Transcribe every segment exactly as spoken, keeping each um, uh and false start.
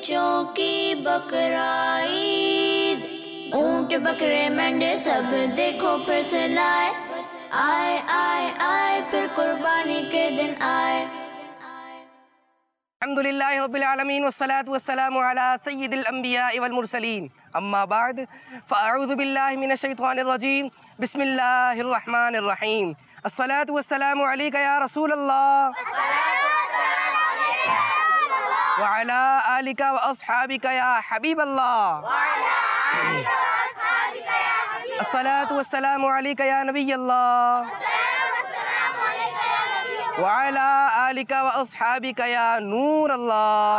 बच्चों की बकरा ईद। ऊंट बकरे मेंढे सब देखो फिर से लाए, आए आए आए फिर कुर्बानी के दिन आए। अल्हम्दुलिल्लाहि रब्बिल आलमीन वस्सलातु वस्सलामु अला सय्यिदिल अंबियाइ वल मुरसलीन, अम्मा बाद फ़अऊज़ु बिल्लाहि मिनश शैतानिर रजीम, बिस्मिल्लाहिर रहमानिर रहीम। अस्सलातु वस्सलामु अलैका या रसूलल्लाह व अला आलिका व अस्हाबिका या हबीबल्लाह। अस्सलातु वस्सलामु अलैका या नबियल्लाह व अला आलिका व अस्हाबिका या नूर अल्लाह।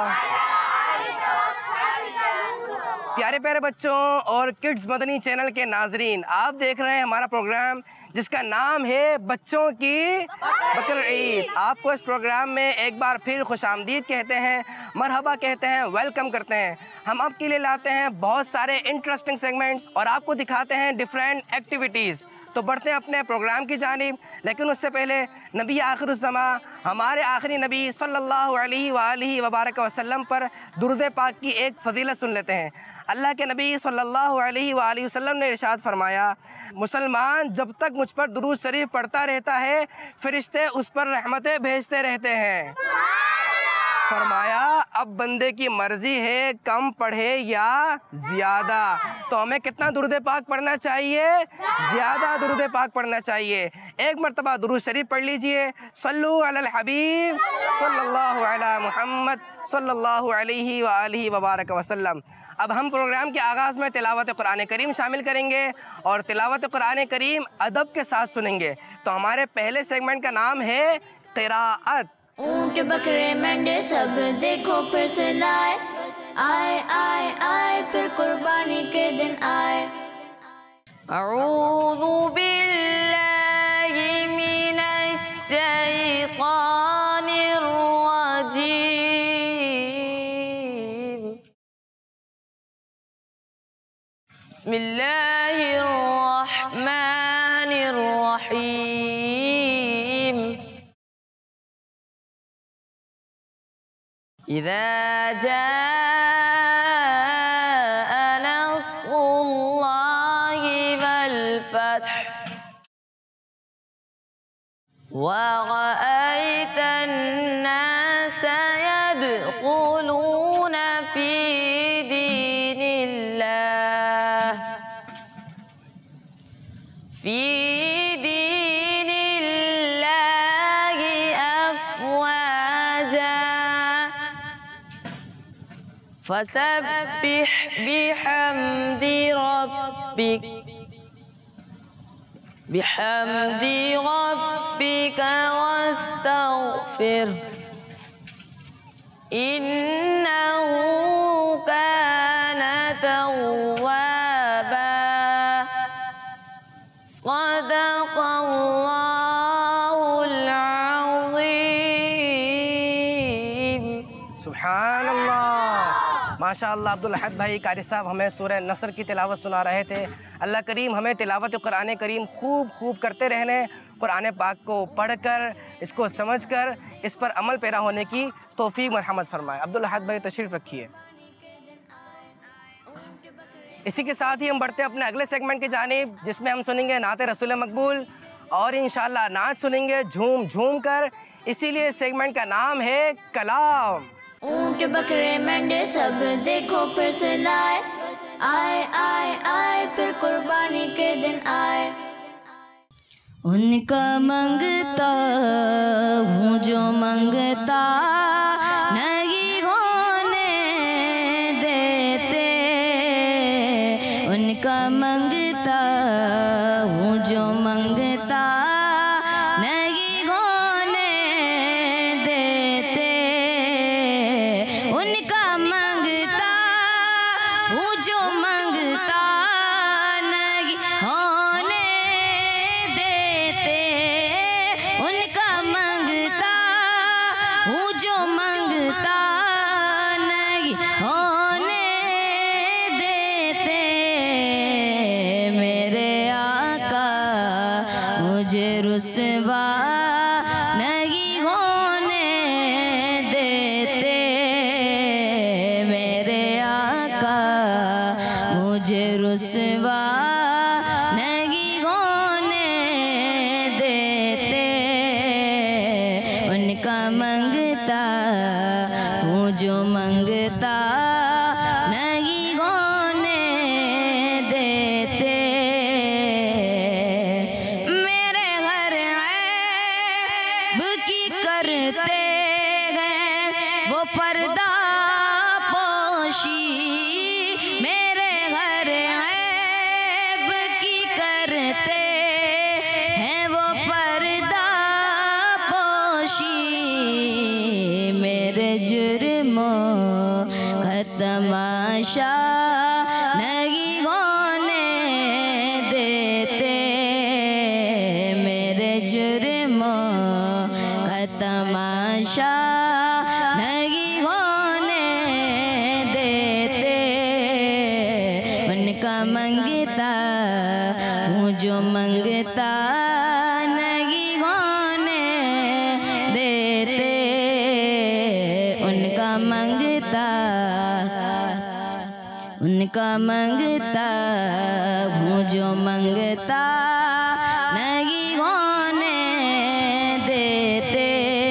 प्यारे प्यारे बच्चों और किड्स मदनी चैनल के नाजरीन, आप देख रहे हैं हमारा प्रोग्राम जिसका नाम है बच्चों की बकर ईद। आपको इस प्रोग्राम में एक बार फिर खुशामदीद कहते हैं, मरहबा कहते हैं, वेलकम करते हैं। हम आपके लिए लाते हैं बहुत सारे इंटरेस्टिंग सेगमेंट्स और आपको दिखाते हैं डिफरेंट एक्टिविटीज़। तो बढ़ते हैं अपने प्रोग्राम की जानिब, लेकिन उससे पहले नबी आखिरुज़्ज़मा हमारे आखिरी नबी सल्लल्लाहु अलैहि वालिहि वबारक वसल्लम पर दुरूद पाक की एक फजीलत सुन लेते हैं। अल्लाह के नबी सल्लल्लाहु अलैहि वालिहि वसल्लम ने इरशाद फरमाया, मुसलमान जब तक मुझ पर दुरूद शरीफ पढ़ता रहता है, फरिश्ते उस पर रहमतें भेजते रहते हैं। फरमाया अब बंदे की मर्जी है कम पढ़े या ज़्यादा। तो हमें कितना दुरूद पाक पढ़ना चाहिए? ज़्यादा दुरूद पाक पढ़ना चाहिए। एक मरतबा दुरूद शरीफ पढ़ लीजिए, सल्लु अलल हबीब सल्लल्लाहु अला मुहम्मद सल्लल्लाहु अलैहि वालिहि वबारक वसल्लम। अब हम प्रोग्राम के आगाज़ में तिलावत कुरान करीम शामिल करेंगे और तिलावत कुरान करीम अदब के साथ सुनेंगे। तो हमारे पहले सेगमेंट का नाम है क़िराअत। ऊंट बकरे मेंढे सब देखो फिर से लाए, आए आए आए फिर कुर्बानी के दिन आए। अऊज़ु बिल्लाहि मिनश शैतानिर रजीम, बिस्मिल्लाहिर रहमानिर रहीम। इज़ा जाअ नस्रुल्लाहि वल फत्ह व रअयतन नास यदखुलून फी दीनिल्लाह फी दीनिल्लाहि अफ़वाजा फसब्बिह बिहम्दि रब्बिक बिहम्दि रब्बिका वस्तगफिर इन्नहु कान तव्वाबा। सदक़ल्लाहुल अज़ीम। सुभान अल्लाह, माशाअल्लाह। अब्दुल अहद भाई कारी साहब हमें सूरह नसर की तिलावत सुना रहे थे। अल्लाह करीम हमें तिलावत कुरान करीम खूब खूब करते रहने, कुरान पाक को पढ़कर, इसको समझकर, इस पर अमल पैरा होने की तौफीक मरहमत फरमाए। अब्दुल अहद भाई तशरीफ़ रखिए। इसी के साथ ही हम बढ़ते हैं अपने अगले सेगमेंट की जानिब, जिसमें हम सुनेंगे नाते रसूल मकबूल और इंशाअल्लाह नाच सुनेंगे झूम झूम कर। इसीलिए सेगमेंट का नाम है कलाम। ऊंट बकरे मेंढे सब देखो फिर से लाए, आए आए आए फिर कुर्बानी के दिन आए। उनका मंगता हूँ जो मंगता नहीं होने देते, उनका मंगता हूँ जो मंगता नहीं होने देते, उनका मंगता हूँ जो मंगता नहीं होने देते, उनका मंगता हूँ जो मंगता नहीं होने देते। मेरे आका मुझे रुसवा नहीं होने देते, मेरे मंगता नहीं होने देते। मेरे घर ऐब की करते हैं वो पर्दा पोशी, मेरे घर ऐब की करते हैं वो पर्दा पोशी। मेरे जुर्मों का तमाशा नहीं होने देते। मेरे जुर्मों का तमाशा नहीं होने देते। उनका मंगता हूँ जो मंगता नहीं होने देते। उनका मंगता उनका मंगता हूँ जो मंगता नहीं होने देते।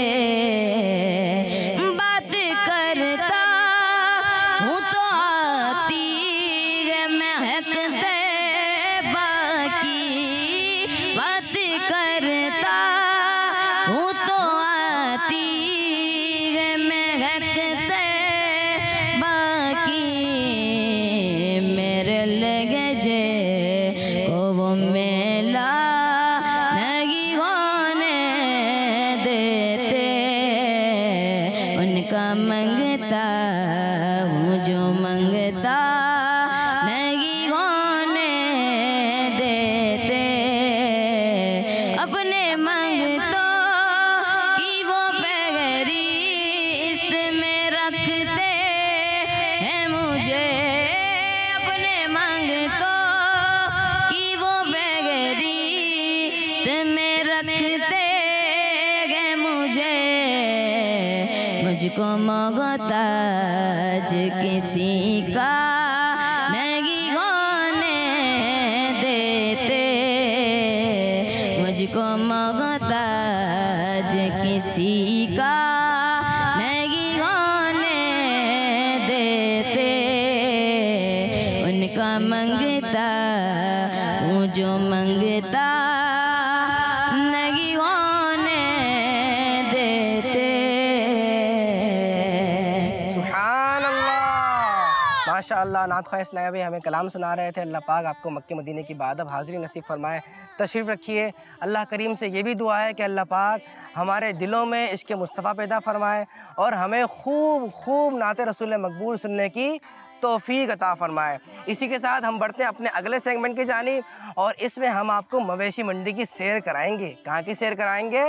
बात करता हूँ तो आती है महकते बाकी, बात करता हूँ तो आती है महकते बाकी। मेरे लहजे को वो मेला नहीं होने देते। उनका मंगता हूँ जो मंगता नहीं होने देते। अपने मंगतों की वो फहरिस्त में रखते हैं मुझे। अपने मंगतों की वो फहरिस्त में रखते हैं मुझे। मुझको मोहताज किसी का नहीं होने देते। मुझको मोहताज किसी का नहीं होने देते। उनका मंगता हूँ जो मंगता नहीं होने देते। सुभान अल्लाह, माशाअल्लाह। नात ख्वाह इस्लामी भाई हमें कलाम सुना रहे थे। अल्लाह पाक आपको मक्के मदीने की बादब हाज़िरी नसीब फरमाए। तशरीफ़ रखिए। अल्लाह करीम से ये भी दुआ है कि अल्लाह पाक हमारे दिलों में इश्क़ मुस्तफ़ा पैदा फरमाए और हमें खूब खूब नाते रसूल मकबूल सुनने की तौफीक अता फरमाए। इसी के साथ हम बढ़ते हैं अपने अगले सेगमेंट की जानिब और इसमें हम आपको मवेशी मंडी की सैर कराएंगे। कहाँ की सैर कराएंगे?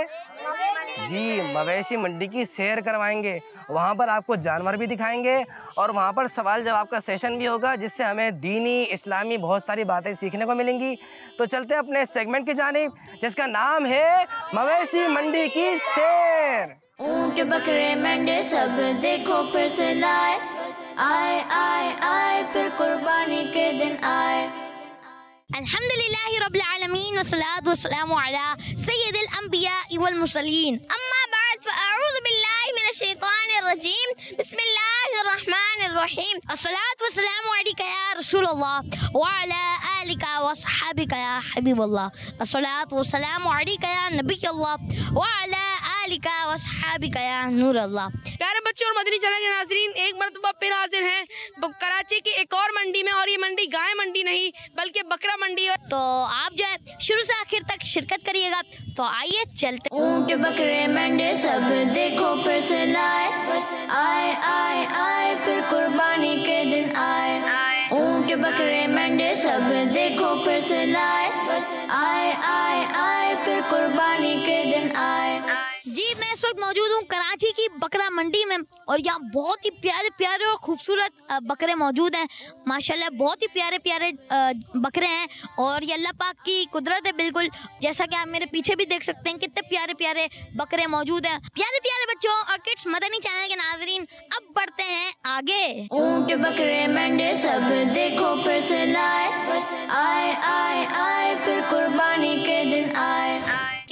जी, मवेशी मंडी की सैर करवाएंगे। वहाँ पर आपको जानवर भी दिखाएंगे और वहाँ पर सवाल जवाब का सेशन भी होगा, जिससे हमें दीनी इस्लामी बहुत सारी बातें सीखने को मिलेंगी। तो चलते हैं अपने सेगमेंट की जानिब जिसका नाम है मवेशी मंडी की सैर। ऊंट बकरे मेंढे सब देखो फिर से लाए, आए आए आए फिर कुर्बानी के दिन आए। अल्हम्दुलिल्लाहि रब्बिल आलमीन वस्सलातु वस्सलामु अला सय्यिदिल अंबिया वल मुरसलीन, अम्मा बाद फअऊज़ु बिल्लाहि मिनश शैतानिर रजीम, बिस्मिल्लाहिर रहमानिर रहीम, अस्सलातु वस्सलामु अलैका या रसूलल्लाह व अला आलिका व अस्हाबिका या हबीबल्लाह, अस्सलातु वस्सलामु अलैका या नबीयल्लाह व अला आलिका व अस्हाबिका या नूरल्लाह। प्यारे बच्चों और मदनी चैनल के नाज़रीन, एक मरतबा फिर हाजिर हैं कराची की एक और मंडी में, और ये मंडी गाय मंडी नहीं बल्कि बकरा मंडी है। तो आप जो है शुरू से आखिर तक शिरकत करिएगा। तो आइए चलते। ऊंट बकरे मेंढे सब देखो फिर से लाए, आए आए आए फिर कुर्बानी के दिन आए। ऊंट बकरे मेंढे सब देखो फिर से लाए, आए आए आए फिर कुर्बानी के दिन आए। जी, मैं इस वक्त मौजूद हूँ कराची की बकरा मंडी में और यहाँ बहुत ही प्यारे प्यारे और खूबसूरत बकरे मौजूद हैं। माशाल्लाह बहुत ही प्यारे प्यारे बकरे हैं और ये अल्लाह पाक की कुदरत है बिल्कुल। जैसा कि आप मेरे पीछे भी देख सकते हैं कितने प्यारे प्यारे बकरे मौजूद हैं। प्यारे प्यारे बच्चों और किड्स मदनी चैनल के नाज़रीन, अब बढ़ते हैं आगे। ऊंट बकरे मेंढे सब देखो फिर से लाए, आए आए आए फिर कुर्बानी के दिन आए। कैसे हैं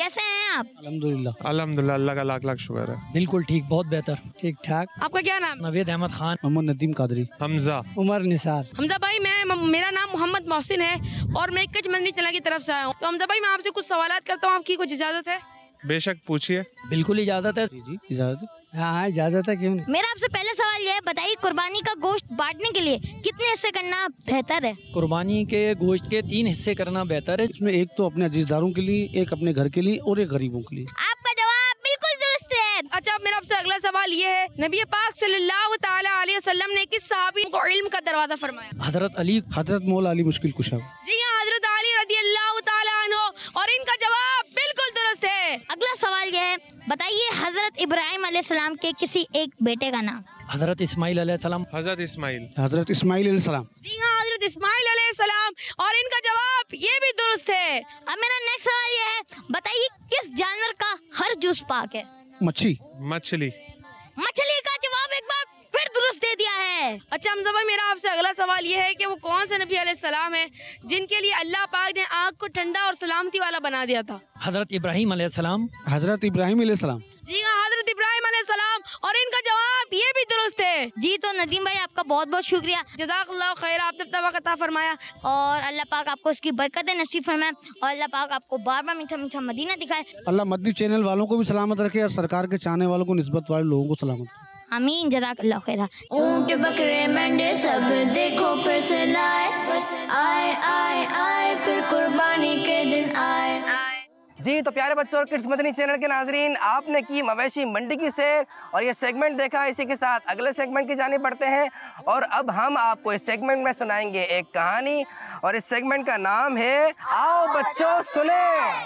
हैं आप? अल्हम्दुलिल्लाह अल्हम्दुलिल्लाह, अल्लाह का लाख लाख शुक्र है। बिल्कुल ठीक, बहुत बेहतर, ठीक ठाक। आपका क्या नाम? नवीद अहमद खान। मोहम्मद नदीम कादरी। हमजा। उमर निसार। हमजा भाई, मैं मेरा नाम मोहम्मद मोहसिन है और मैं किड्स मदनी चैनल की तरफ से आया हूँ। तो हमजा भाई, मैं आपसे कुछ सवालात करता हूँ, आपकी कुछ इजाजत है? बेशक, पूछिए। बिल्कुल इजाजत है। जी जी इजाजत है। हाँ हाँ इजाजत है, क्यों नहीं। मेरा आपसे पहला सवाल यह है, बताइए कुर्बानी का गोश्त बांटने के लिए कितने हिस्से करना बेहतर है? कुर्बानी के गोश्त के तीन हिस्से करना बेहतर है। इसमें एक तो अपने अजीजदारों के लिए, एक अपने घर के लिए और एक गरीबों के लिए। आपका जवाब बिल्कुल दुरुस्त है। अच्छा, मेरा आपसे अगला सवाल ये है, नबी पाक सल्लल्लाहु तआला अलैहि वसल्लम ने किस सहाबी को इल्म का दरवाजा फरमाया? हजरत अली। हजरत मौला अली मुश्किल कुशा। जी हाँ, हजरत अली रदियल्लाहु तआला अन्हु, और इनका जवाब बिल्कुल दुरुस्त है। अगला सवाल यह है, बताइए हजरत इब्राहिम अलैहिस्सलाम के किसी एक बेटे का नाम? हजरत इस्माइल अलैहिस्सलाम। हजरत इस्माइल। हजरत इस्माइल अलैहिस्सलाम। जी हाँ, हजरत इस्माइल अलैहिस्सलाम, और इनका जवाब ये भी दुरुस्त है। अब मेरा नेक्स्ट सवाल यह है, बताइए किस जानवर का हर जूस पाक है? मच्छी। मछली। मछली का जवाब एक बार फिर दुरुस्त दे दिया है। अच्छा हमजा भाई, मेरा आपसे अगला सवाल ये है कि वो कौन से नबी अलैहिस्सलाम है जिनके लिए अल्लाह पाक ने आग को ठंडा और सलामती वाला बना दिया था? हजरत इब्राहिम अलैहिस्सलाम। हजरत इब्राहिम अलैहिस्सलाम। जी हाँ, हजरत इब्राहिम अलैहिस्सलाम, और इनका जवाब ये भी दुरुस्त है। जी, तो नदीम भाई आपका बहुत बहुत शुक्रिया, जज़ाकल्लाहु खैर, आपने अपना वक्त अता फरमाया, और अल्लाह पाक आपको इसकी बरकतें नसीब फरमाए, और अल्लाह पाक आपको बार बार मीठा मीठा मदीना दिखाए। अल्लाह मदनी चैनल वालों को भी सलामत रखे और सरकार के चाहने वालों को, निस्बत वाले लोगों को सलामत रखे। आमीन, जज़ाकल्लाहु खैरा। ऊंट बकरे मेंढे सब देखो फिर से लाए, आए आए आए फिर कुर्बानी के दिन आए। जी तो प्यारे बच्चों और किड्स मदनी चैनल के नाजरीन, आपने की मवेशी मंडी की सैर और ये सेगमेंट देखा। इसी के साथ अगले सेगमेंट की जानी पड़ते हैं, और अब हम आपको इस सेगमेंट में सुनाएंगे एक कहानी, और इस सेगमेंट का नाम है आओ बच्चों सुने।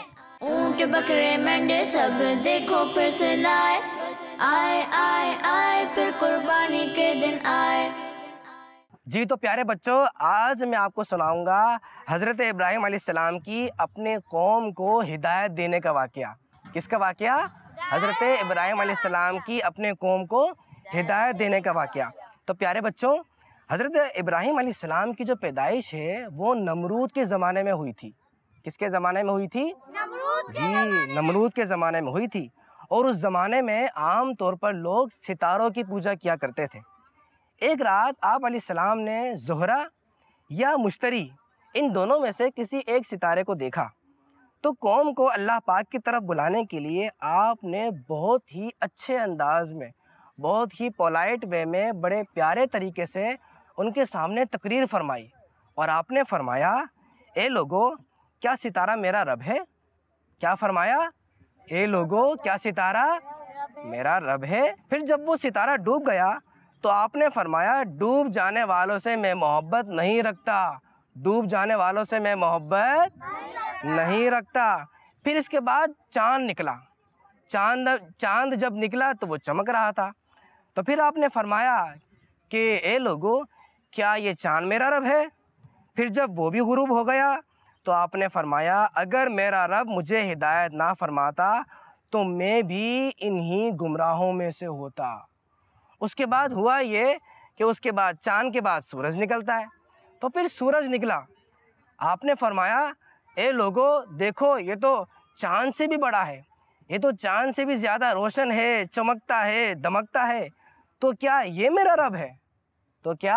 ऊंट बकरे मेंढे सब देखो फिर से लाए, आए आए आए फिर कुर्बानी के दिन आए। जी तो प्यारे बच्चों, आज मैं आपको सुनाऊंगा हज़रत इब्राहिम अलैहिस्सलाम की अपने कौम को हिदायत देने का वाक़या। किसका वाक़या? हज़रत इब्राहिम अलैहिस्सलाम की अपने कौम को हिदायत देने का वाक़या। तो प्यारे बच्चों, हज़रत इब्राहिम अलैहिस्सलाम की जो पैदाइश है वो नमरूद के ज़माने में हुई थी। किसके ज़माने में हुई थी? जी, नमरूद के ज़माने में हुई थी। और उस ज़माने में आम तौर पर लोग सितारों की पूजा किया करते थे। एक रात आप अलैहिस्सलाम ने ज़ोहरा या मुश्तरी, इन दोनों में से किसी एक सितारे को देखा, तो कौम को अल्लाह पाक की तरफ बुलाने के लिए आपने बहुत ही अच्छे अंदाज में, बहुत ही पोलाइट वे में, बड़े प्यारे तरीके से उनके सामने तकरीर फरमाई, और आपने फरमाया, ए लोगो, क्या सितारा मेरा रब है? क्या फरमाया? ए लोगो, क्या सितारा मेरा रब है? फिर जब वो सितारा डूब गया तो आपने फरमाया, डूब जाने वालों से मैं मोहब्बत नहीं रखता, डूब जाने वालों से मैं मोहब्बत नहीं रखता। फिर इसके बाद चाँद निकला। चाँद चाँद जब निकला तो वो चमक रहा था। तो फिर आपने फरमाया कि ए लोगो, क्या ये चाँद मेरा रब है? फिर जब वो भी गुरूब हो गया तो आपने फरमाया, अगर मेरा रब मुझे हिदायत ना फरमाता तो मैं भी इन्हीं गुमराहों में से होता। उसके बाद हुआ ये कि उसके बाद चाँद के बाद सूरज निकलता है। तो फिर सूरज निकला, आपने फरमाया, ए लोगो देखो, ये तो चाँद से भी बड़ा है, ये तो चाँद से भी ज़्यादा रोशन है, चमकता है, दमकता है, तो क्या ये मेरा रब है? तो क्या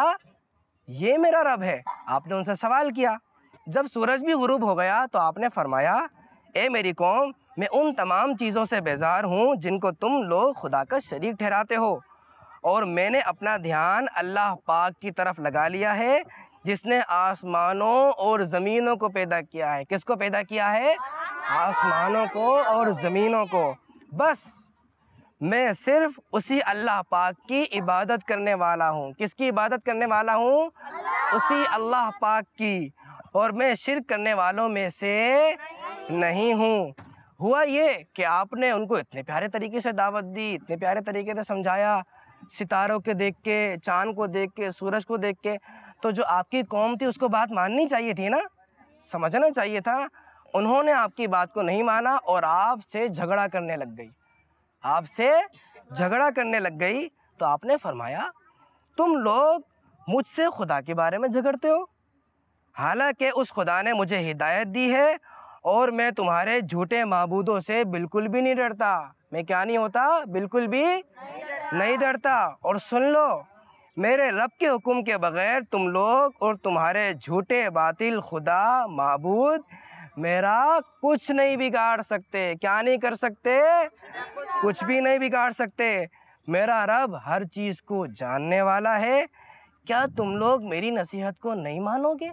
ये मेरा रब है? आपने उनसे सवाल किया। जब सूरज भी गुरूब हो गया तो आपने फरमाया, ए मेरी कौम, मैं उन तमाम चीज़ों से बेजार हूँ जिनको तुम लोग खुदा का शरीक ठहराते हो, और मैंने अपना ध्यान अल्लाह पाक की तरफ लगा लिया है जिसने आसमानों और ज़मीनों को पैदा किया है। किसको पैदा किया है? आसमानों को और ज़मीनों को। बस मैं सिर्फ उसी अल्लाह पाक की इबादत करने वाला हूँ। किसकी इबादत करने वाला हूँ? उसी अल्लाह पाक की, और मैं शिर्क करने वालों में से नहीं हूँ। हुआ ये कि आपने उनको इतने प्यारे तरीके से दावत दी, इतने प्यारे तरीके से समझाया, सितारों के देख के, चाँद को देख के, सूरज को देख के, तो जो आपकी कौम थी उसको बात माननी चाहिए थी ना, समझना चाहिए था। उन्होंने आपकी बात को नहीं माना और आपसे झगड़ा करने लग गई, आपसे झगड़ा करने लग गई। तो आपने फरमाया, तुम लोग मुझसे खुदा के बारे में झगड़ते हो, हालांकि उस खुदा ने मुझे हिदायत दी है और मैं तुम्हारे झूठे माबूदों से बिल्कुल भी नहीं डरता। मैं क्या नहीं होता? बिल्कुल भी नहीं डरता। और सुन लो, मेरे रब के हुक्म के बगैर तुम लोग और तुम्हारे झूठे बातिल खुदा माबूद मेरा कुछ नहीं बिगाड़ सकते। क्या नहीं कर सकते? कुछ भी नहीं बिगाड़ सकते। मेरा रब हर चीज़ को जानने वाला है। क्या तुम लोग मेरी नसीहत को नहीं मानोगे?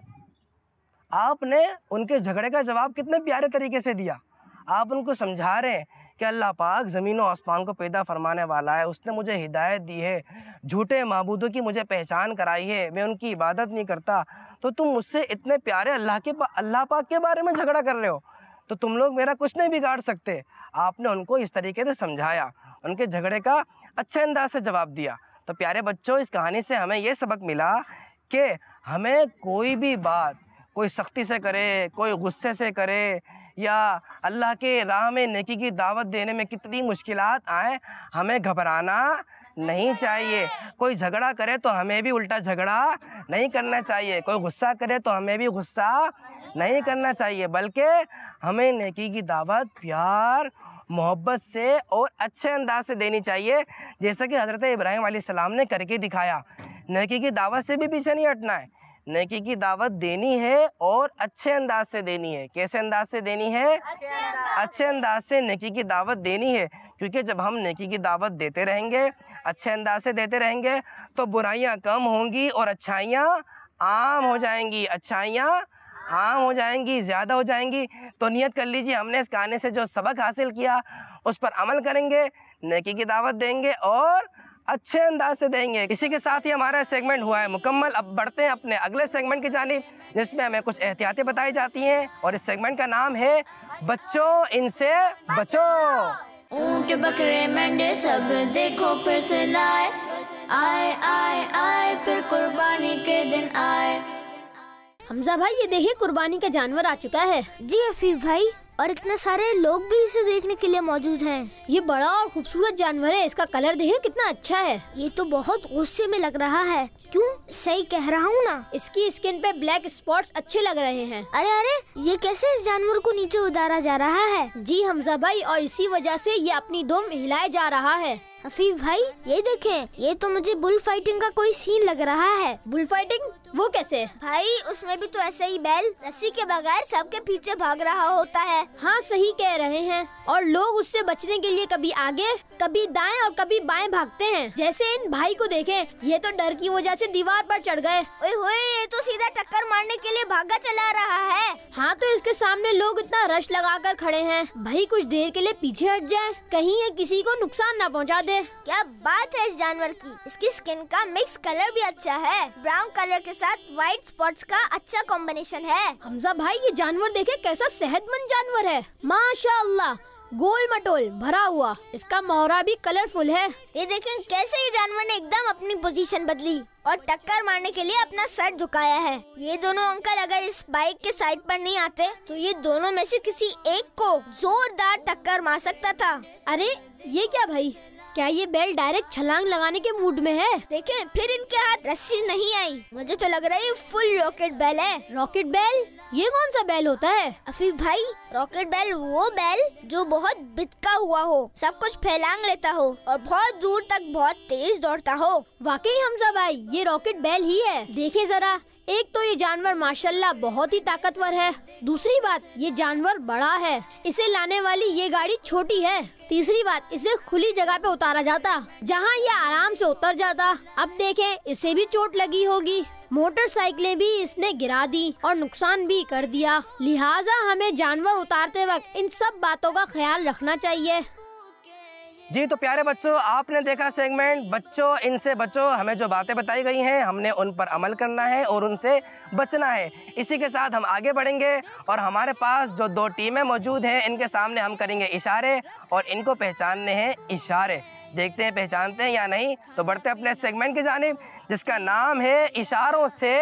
आपने उनके झगड़े का जवाब कितने प्यारे तरीके से दिया। आप उनको समझा रहे हैं कि अल्लाह पाक ज़मीन और आसमान को पैदा फरमाने वाला है, उसने मुझे हिदायत दी है, झूठे माबूदों की मुझे पहचान कराई है, मैं उनकी इबादत नहीं करता, तो तुम मुझसे इतने प्यारे अल्लाह के अल्लाह पाक के बारे में झगड़ा कर रहे हो, तो तुम लोग मेरा कुछ नहीं बिगाड़ सकते। आपने उनको इस तरीके से समझाया, उनके झगड़े का अच्छे अंदाज से जवाब दिया। तो प्यारे बच्चों, इस कहानी से हमें ये सबक मिला कि हमें कोई भी बात कोई सख्ती से करे, कोई गुस्से से करे, या अल्लाह के राह में नेकी की दावत देने में कितनी मुश्किलात आए, हमें घबराना नहीं चाहिए। कोई झगड़ा करे तो हमें भी उल्टा झगड़ा नहीं करना चाहिए, कोई गुस्सा करे तो हमें भी गुस्सा नहीं करना चाहिए, बल्कि हमें नेकी की दावत प्यार मोहब्बत से और अच्छे अंदाज से देनी चाहिए, जैसा कि हज़रत इब्राहीम अलैहिस्सलाम ने करके दिखाया। नेकी की दावत से भी पीछे नहीं हटना है, नेकी की दावत देनी है और अच्छे अंदाज से देनी है। कैसे अंदाज से देनी है? अच्छे अंदाज से नेकी की दावत देनी है, क्योंकि जब हम नेकी की दावत देते रहेंगे, अच्छे अंदाज से देते रहेंगे, तो बुराइयां कम होंगी और अच्छाइयां आम हो जाएंगी, अच्छाइयां आम हो जाएंगी, ज़्यादा हो जाएंगी। तो नियत कर लीजिए, हमने इस कहानी से जो सबक हासिल किया उस पर अमल करेंगे, नेकी की दावत देंगे और अच्छे अंदाज से देंगे। इसी के साथ ही हमारा सेगमेंट हुआ है मुकम्मल। अब बढ़ते हैं अपने अगले सेगमेंट की जानिब, जिसमें हमें कुछ एहतियातें बताई जाती हैं, और इस सेगमेंट का नाम है बच्चों इनसे बचो। ऊंट बकरे मेंढे सब देखो फिर से लाए, आए आए आए फिर कुर्बानी के दिन आए। हमजा भाई, ये देखिए कुर्बानी का जानवर आ चुका है। जी हफीफ भाई, और इतने सारे लोग भी इसे देखने के लिए मौजूद हैं। ये बड़ा और खूबसूरत जानवर है, इसका कलर देखिए कितना अच्छा है। ये तो बहुत गुस्से में लग रहा है। क्यों? सही कह रहा हूँ ना। इसकी स्किन पे ब्लैक स्पॉट्स अच्छे लग रहे हैं। अरे अरे, ये कैसे इस जानवर को नीचे उतारा जा रहा है? जी हमजा भाई, और इसी वजह से ये अपनी दुम हिलाए जा रहा है। हफीफ भाई, ये देखें, ये तो मुझे बुल फाइटिंग का कोई सीन लग रहा है। Bull fighting? वो कैसे? भाई, उसमें भी तो ऐसे ही बैल रस्सी के बगैर सबके पीछे भाग रहा होता है। हाँ, सही कह रहे हैं, और लोग उससे बचने के लिए कभी आगे कभी दाएं और कभी बाएं भागते हैं। जैसे इन भाई को देखें, ये तो डर की वजह से दीवार पर चढ़ गए। ओए होए, ये तो सीधा टक्कर मारने के लिए भागा चला रहा है। हाँ, तो इसके सामने लोग इतना रश लगाकर खड़े हैं। भाई कुछ देर के लिए पीछे हट जाए, कहीं ये किसी को नुकसान न पहुँचा दे। क्या बात है इस जानवर की। इसकी स्किन का मिक्स कलर भी अच्छा है, ब्राउन कलर के साथ व्हाइट स्पॉट्स का अच्छा कॉम्बिनेशन है। हमजा भाई, ये जानवर देखे कैसा सेहतमंद जानवर है, माशाअल्लाह, गोल मटोल भरा हुआ। इसका मोहरा भी कलरफुल है। ये देखें कैसे ये जानवर ने एकदम अपनी पोजीशन बदली और टक्कर मारने के लिए अपना सर झुकाया है। ये दोनों अंकल अगर इस बाइक के साइड पर नहीं आते तो ये दोनों में से किसी एक को जोरदार टक्कर मार सकता था। अरे ये क्या भाई, क्या ये बैल डायरेक्ट छलांग लगाने के मूड में है? देखें, फिर इनके हाथ रस्सी नहीं आई। मुझे तो लग रहा है ये फुल रॉकेट बैल है। रॉकेट बैल? ये कौन सा बैल होता है? अफीफ भाई, रॉकेट बैल वो बैल जो बहुत बितका हुआ हो, सब कुछ फैलांग लेता हो और बहुत दूर तक बहुत तेज दौड़ता हो। वाकई हमजा भाई, ये रॉकेट बैल ही है। देखे जरा, एक तो ये जानवर माशाल्लाह बहुत ही ताकतवर है, दूसरी बात ये जानवर बड़ा है, इसे लाने वाली ये गाड़ी छोटी है, तीसरी बात इसे खुली जगह पे उतारा जाता जहाँ ये आराम से उतर जाता। अब देखें, इसे भी चोट लगी होगी, मोटरसाइकिलें भी इसने गिरा दी और नुकसान भी कर दिया। लिहाजा हमें जानवर उतारते वक्त इन सब बातों का ख्याल रखना चाहिए। जी तो प्यारे बच्चों, आपने देखा सेगमेंट बच्चों इनसे बचो। हमें जो बातें बताई गई हैं हमने उन पर अमल करना है और उनसे बचना है। इसी के साथ हम आगे बढ़ेंगे और हमारे पास जो दो टीमें मौजूद हैं इनके सामने हम करेंगे इशारे और इनको पहचानने हैं इशारे। देखते हैं पहचानते हैं या नहीं। तो बढ़ते अपने सेगमेंट की जानिब जिसका नाम है इशारों से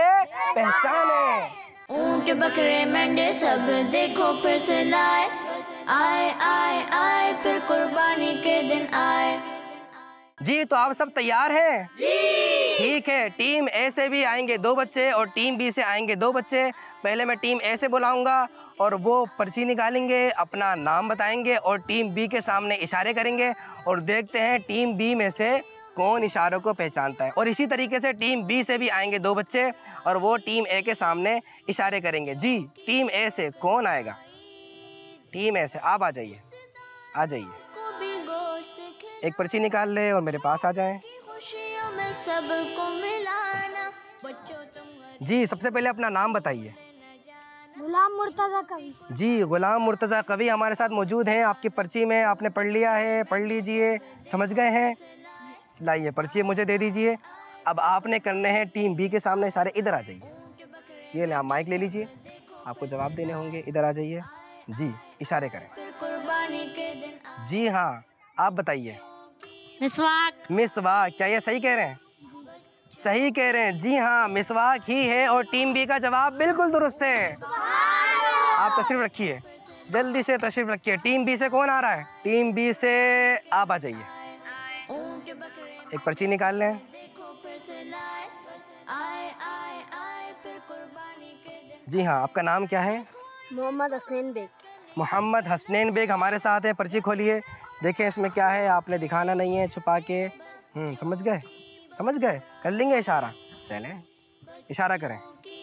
पहचाने। ऊंट बकरे मेंढे सब देखो फिर से लाए, आए आए आए फिर कुर्बानी के दिन आए। जी तो आप सब तैयार हैं? जी। ठीक है, टीम ए से भी आएंगे दो बच्चे और टीम बी से आएंगे दो बच्चे। पहले मैं टीम ए से बुलाऊंगा और वो पर्ची निकालेंगे, अपना नाम बताएंगे और टीम बी के सामने इशारे करेंगे और देखते हैं टीम बी में से कौन इशारों को पहचानता है। और इसी तरीके से टीम बी से भी आएंगे दो बच्चे और वो टीम ए के सामने इशारे करेंगे। जी, टीम ए से कौन आएगा? टीम ए से आप आ जाइए, आ जाइए, एक पर्ची निकाल ले और मेरे पास आ जाएं। सबको मिलाना जी, सबसे पहले अपना नाम बताइए। गुलाम मुर्तजा कवि। जी, गुलाम मुर्तजा कवि हमारे साथ मौजूद हैं। आपकी पर्ची में आपने पढ़ लिया है, पढ़ लीजिए, समझ गए हैं? लाइए पर्ची मुझे दे दीजिए। अब आपने करने हैं टीम बी के सामने इशारे। इधर आ जाइए, ये ले, आप माइक ले लीजिए, आपको जवाब देने होंगे। इधर आ जाइए जी, इशारे करें। जी हाँ, आप बताइए। मिसवाक। मिसवाक, क्या ये सही कह रहे हैं? सही कह रहे हैं। जी हाँ, मिसवाक ही है और टीम बी का जवाब बिल्कुल दुरुस्त है। आप तशरीफ रखिए, जल्दी से तशरीफ रखिए। टीम बी से कौन आ रहा है? टीम बी से आप आ जाइए, एक पर्ची निकाल लें। जी हाँ, आपका नाम क्या है? मोहम्मद हसनैन बेग। मोहम्मद हसनैन बेग हमारे साथ है। पर्ची खोलिए, देखें इसमें क्या है, आपने दिखाना नहीं है, छुपा के। हम्म समझ गए, समझ गए? कर लेंगे इशारा, चलें इशारा करें।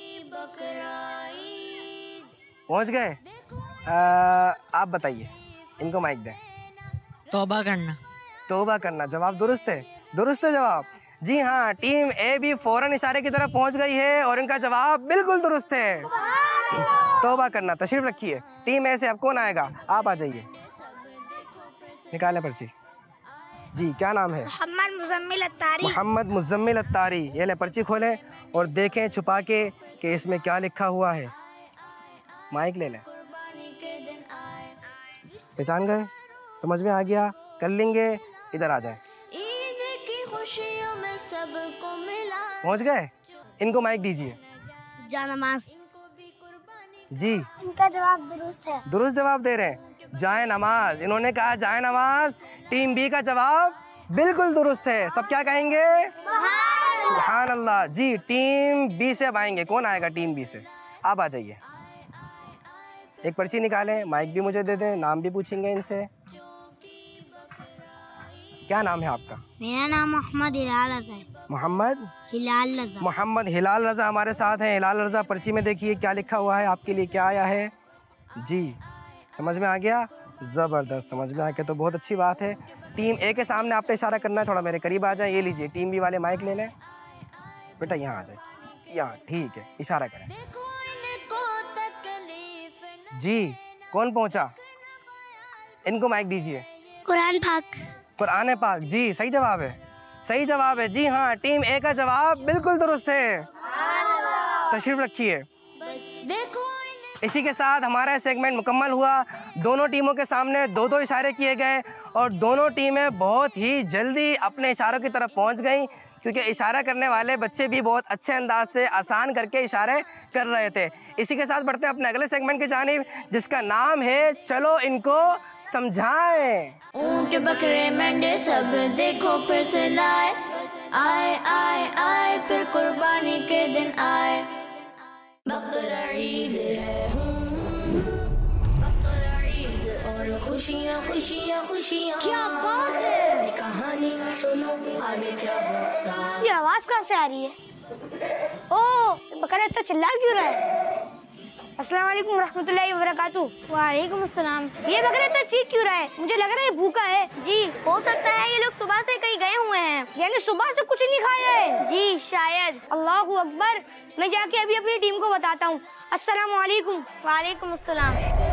पहुंच गए? आप बताइए, इनको माइक दें। तौबा करना। तौबा करना, जवाब दुरुस्त है, दुरुस्त है जवाब। जी हाँ, टीम ए भी फौरन इशारे की तरफ पहुंच गई है और इनका जवाब बिल्कुल दुरुस्त है। तौबा करना, तशरीफ रखिए। टीम ए से अब कौन आएगा? आप आ जाइए, निकालें पर्ची। जी, क्या नाम है? मोहम्मद मुजम्मिल अत्तारी। मोहम्मद मुजम्मिल अत्तारी। ये ले पर्ची खोलें और देखें छुपा के कि इसमें क्या लिखा हुआ है। माइक ले लें। पहचान गए? समझ में आ गया? कर लेंगे, इधर आ जाए। पहुंच गए? इनको माइक दीजिए। जानमाज। जी, इनका जवाब दुरुस्त है। दुरुस्त जवाब दे रहे हैं। जाए नमाज, इन्होंने कहा जाए नमाज। टीम बी का जवाब बिल्कुल दुरुस्त है। सब क्या कहेंगे? सुभान अल्लाह। जी, टीम बी से अब आएंगे। कौन आएगा टीम बी से? आप आ जाइए, एक पर्ची निकालें, माइक भी मुझे दे दें, नाम भी पूछेंगे इनसे। क्या नाम है आपका? मेरा नाम मोहम्मद हिलाल रजा है। मोहम्मद हिलाल रजा। मोहम्मद हिलाल रजा हमारे साथ हैं। हिलाल रजा, पर्ची में देखिए क्या लिखा हुआ है, आपके लिए क्या आया है। जी, समझ में आ गया? ज़बरदस्त, समझ में आ गया तो बहुत अच्छी बात है। टीम ए के सामने आपको इशारा करना है, थोड़ा मेरे करीब आ जाए। ये लीजिए, टीम बी वाले माइक ले लें। बेटा यहाँ आ जाए, यहाँ, ठीक है, इशारा करें। जी, कौन पहुँचा? इनको माइक दीजिए। कुरान पाक। कुरान पाक। जी, सही जवाब है, सही जवाब है। जी हाँ, टीम ए का जवाब बिल्कुल दुरुस्त है। तशरीफ रखिए। इसी के साथ हमारा सेगमेंट मुकम्मल हुआ। दोनों टीमों के सामने दो दो इशारे किए गए और दोनों टीमें बहुत ही जल्दी अपने इशारों की तरफ पहुंच गईं, क्योंकि इशारा करने वाले बच्चे भी बहुत अच्छे अंदाज से आसान करके इशारे कर रहे थे। इसी के साथ बढ़ते हैं अपने अगले सेगमेंट की जानिब, जिसका नाम है चलो इनको समझाएं। ऊंट बकरे मेंढे सब देखो फिर से लाए, आए आए आए फिर कुर्बानी के दिन आए। बकरा ईद है, बकरा ईद और खुशियाँ खुशियाँ खुशियाँ। क्या बात है! कहानी सुनो आगे क्या होता। ये आवाज कहाँ से आ रही है? ओह, बकरा इतना चिल्ला क्यों रहा है? अस्सलाम वालेकुम रहमतुल्लाहि व बरकातुहू। वालेकुम अस्सलाम। ये बकरा इतना चीख क्यों रहा है? मुझे लग रहा है भूखा है। जी, हो सकता है ये लोग सुबह से कहीं गए हुए हैं। यानी सुबह से कुछ नहीं खाया है? जी, शायद। अल्लाहु अकबर। मैं जाके अभी अपनी टीम को बताता हूँ। अस्सलाम वालेकुम। वालेकुम अस्सलाम।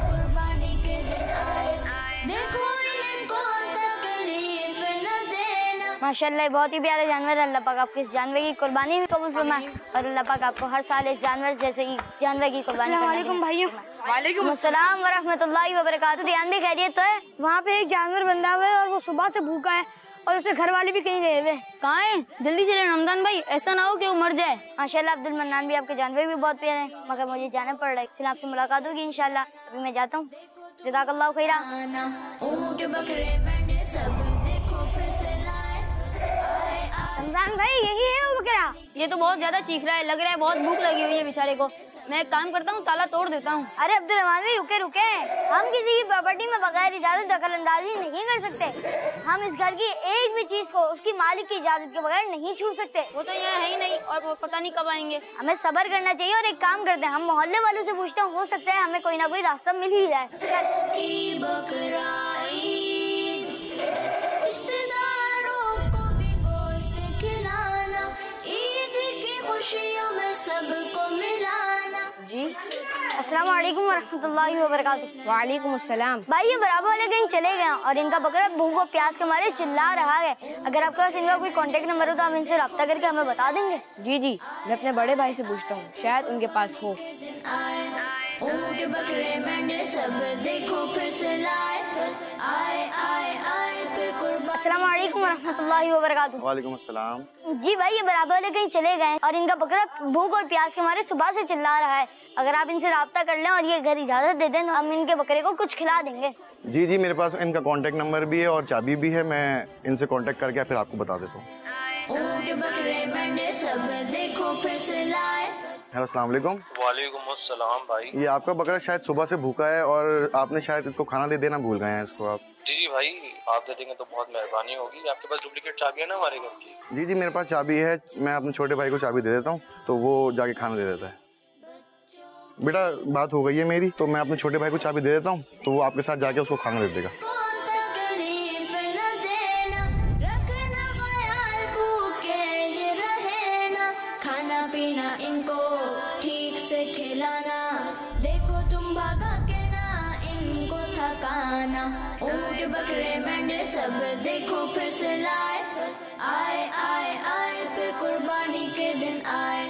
माशाल्लाह, बहुत ही प्यारे जानवर। अल्लाह पाक आपके इस जानवर की कुर्बानी भी कबूल फरमाए और अल्लाह पाक आपको हर साल इस जानवर जैसे ही जानवर की कुर्बानी करने वालेकुम भाइयों। वालेकुम अस्सलाम व रहमतुल्लाहि व बरकातुहू। ध्यान भी खैरियत तो है? वहाँ पे एक जानवर बंधा हुआ है और वो सुबह से भूखा है और उसके घर वाले भी कहीं गए हुए। कहाँ है? जल्दी चले रमजान भाई, ऐसा ना हो कि वो मर जाए। माशाल्लाह अब्दुल मन्नान भी आपके जानवर भी बहुत प्यारे हैं, मगर मुझे जाना पड़ रहा है। चलो आपसे मुलाकात होगी इंशाल्लाह। अभी मैं जाता हूँ। जज़ाकल्लाहु खैरा। रमजान भाई यही है वो बकरा। ये तो बहुत ज्यादा चीख रहा है, लग रहा है बहुत भूख लगी हुई है बेचारे को। मैं एक काम करता हूँ, ताला तोड़ देता हूँ। अरे अब्दुल रहमान भाई रुके रुके, हम किसी की प्रॉपर्टी में बगैर इजाजत दखलंदाजी नहीं कर सकते। हम इस घर की एक भी चीज को उसकी मालिक की इजाजत के बगैर नहीं छू सकते। वो तो यहाँ है ही नहीं और वो पता नहीं कब आएंगे। हमें सब्र करना चाहिए और एक काम करते हैं, हम मोहल्ले वालों से पूछते हैं, हो सकता है हमें कोई ना कोई रास्ता मिल ही जाए। सबको मिलाना। जी अस्सलाम वालेकुम वरहमतुल्लाहि वबरकातुहू। वालेकुम अस्सलाम। भाई ये बराबर वाले कहीं चले गए और इनका बकरा भूख और प्यास के मारे चिल्ला रहा है। अगर आपके पास इनका कोई कांटेक्ट नंबर हो तो हम इनसे रब्ता करके हमें बता देंगे। जी जी मैं अपने बड़े भाई से पूछता हूँ, शायद उनके पास हो। ऊंट बकरे मेंढे सब देखो फिर से लाए आए आए आए फिर कुर्बान। अस्सलाम वालेकुम वरहमतुल्लाहि वबरकातुहू। वालेकुम अस्सलाम। जी भाई ये बराबर वाले कहीं चले गए और इनका बकरा भूख और प्यास के मारे सुबह से चिल्ला रहा है। अगर आप इनसे राब्ता कर लें और ये घर इजाजत दे दें तो हम इनके बकरे को कुछ खिला देंगे। जी जी मेरे पास इनका कांटेक्ट नंबर भी है और चाबी भी है, मैं इनसे कांटेक्ट करके फिर आपको बता देता हूँ। ऊंट बकरे मेंढे सब देखो फिर से लाए। हेलो अस्सलाम वालेकुम। वालेकुम अस्सलाम भाई। ये आपका बकरा शायद सुबह से भूखा है और आपने शायद इसको खाना दे देना भूल गए हैं इसको आप। जी जी भाई आप दे देंगे तो बहुत मेहरबानी होगी। आपके पास डुप्लीकेट चाबी है ना हमारे घर की? जी जी मेरे पास चाबी है, मैं अपने छोटे भाई को चाबी दे देता हूँ तो वो जाके खाना दे देता है। बेटा बात हो गई है मेरी, तो मैं अपने छोटे भाई को चाबी दे देता हूँ तो वो आपके साथ जाके उसको खाना दे देगा। खाना पीना इनको ठीक से खिलाना, देखो तुम भागा के ना इनको थकाना। ऊंट बकरे मेंढे सब देखो फिर से लाए आए आए आए फिर कुर्बानी के दिन आए।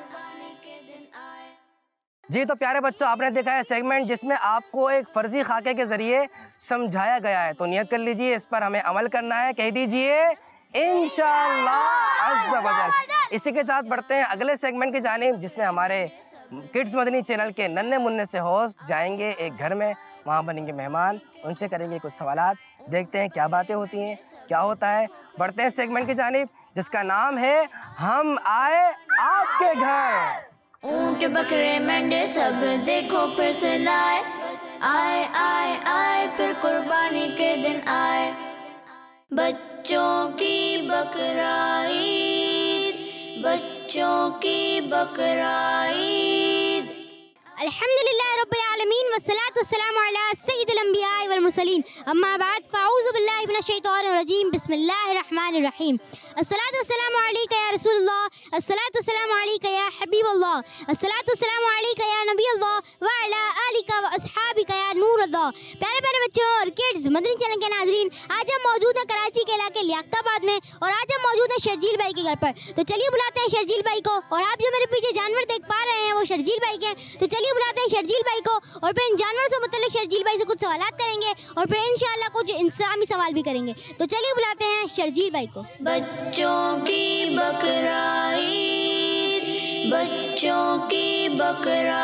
जी तो प्यारे बच्चों, आपने देखा है सेगमेंट जिसमें आपको एक फर्जी खाके के जरिए समझाया गया है। तो नियत कर लीजिए, इस पर हमें अमल करना है। कह दीजिए इंशाअल्लाह अज़्ज़ वजल। इसी के साथ बढ़ते हैं अगले सेगमेंट की जानिब, जिसमें हमारे किड्स मदनी चैनल के नन्हे मुन्ने से होस्ट जाएंगे एक घर में, वहाँ बनेंगे मेहमान, उनसे करेंगे कुछ सवालात, देखते हैं क्या बातें होती हैं, क्या होता है। बढ़ते हैं सेगमेंट की जानिब जिसका नाम है हम आए आपके घर। ऊंट बकरे मेंढे सब देखो फिर से लाए आए आए आए फिर कुर्बानी के दिन आए। बच्चों की बकरा ईद, बच्चों की बकरा ईद। अल्हम्दुलिल्लाह रब्बिल आलमीन वस्सलातु वस्सलामु अला सय्यिदिल अंबिया वल मुरसलीन अम्मा बाद फ़अऊज़ु बिल्लाहि मिनश शैतानिर रजीम बिस्मिल्लाहिर रहमानिर रहीम। अस्सलातु वस्सलामु अलैका या रसूलल्लाह, अस्सलातु वस्सलामु अलैका या हबीबल्लाह, अस्सलातु वस्सलामु अलैका या नबीअल्लाह व अला आलिका व अस्हाबिका या नूरल्लाह। प्यारे प्यारे बच्चों और किड्स मदनी चैनल के नाज़रीन, आज हम मौजूद हैं कराची के इलाके लियाकताबाद में और आज हम मौजूद हैं शर्जील भाई के घर पर। तो चलिए बुलाते हैं शर्जील भाई को। और आप जो मेरे पीछे जानवर देख पा रहे हैं वो शर्जील भाई के, तो चलिए बुलाते हैं शर्जील भाई को और फिर इन जानवरों से मुताल्लिक शर्जील भाई से कुछ सवालात करेंगे और फिर इंशाअल्लाह कुछ इस्लामी सवाल भी करेंगे। तो चलिए बुलाते हैं शर्जील भाई को। बच्चों की बकरा ईद, बच्चों की बकरा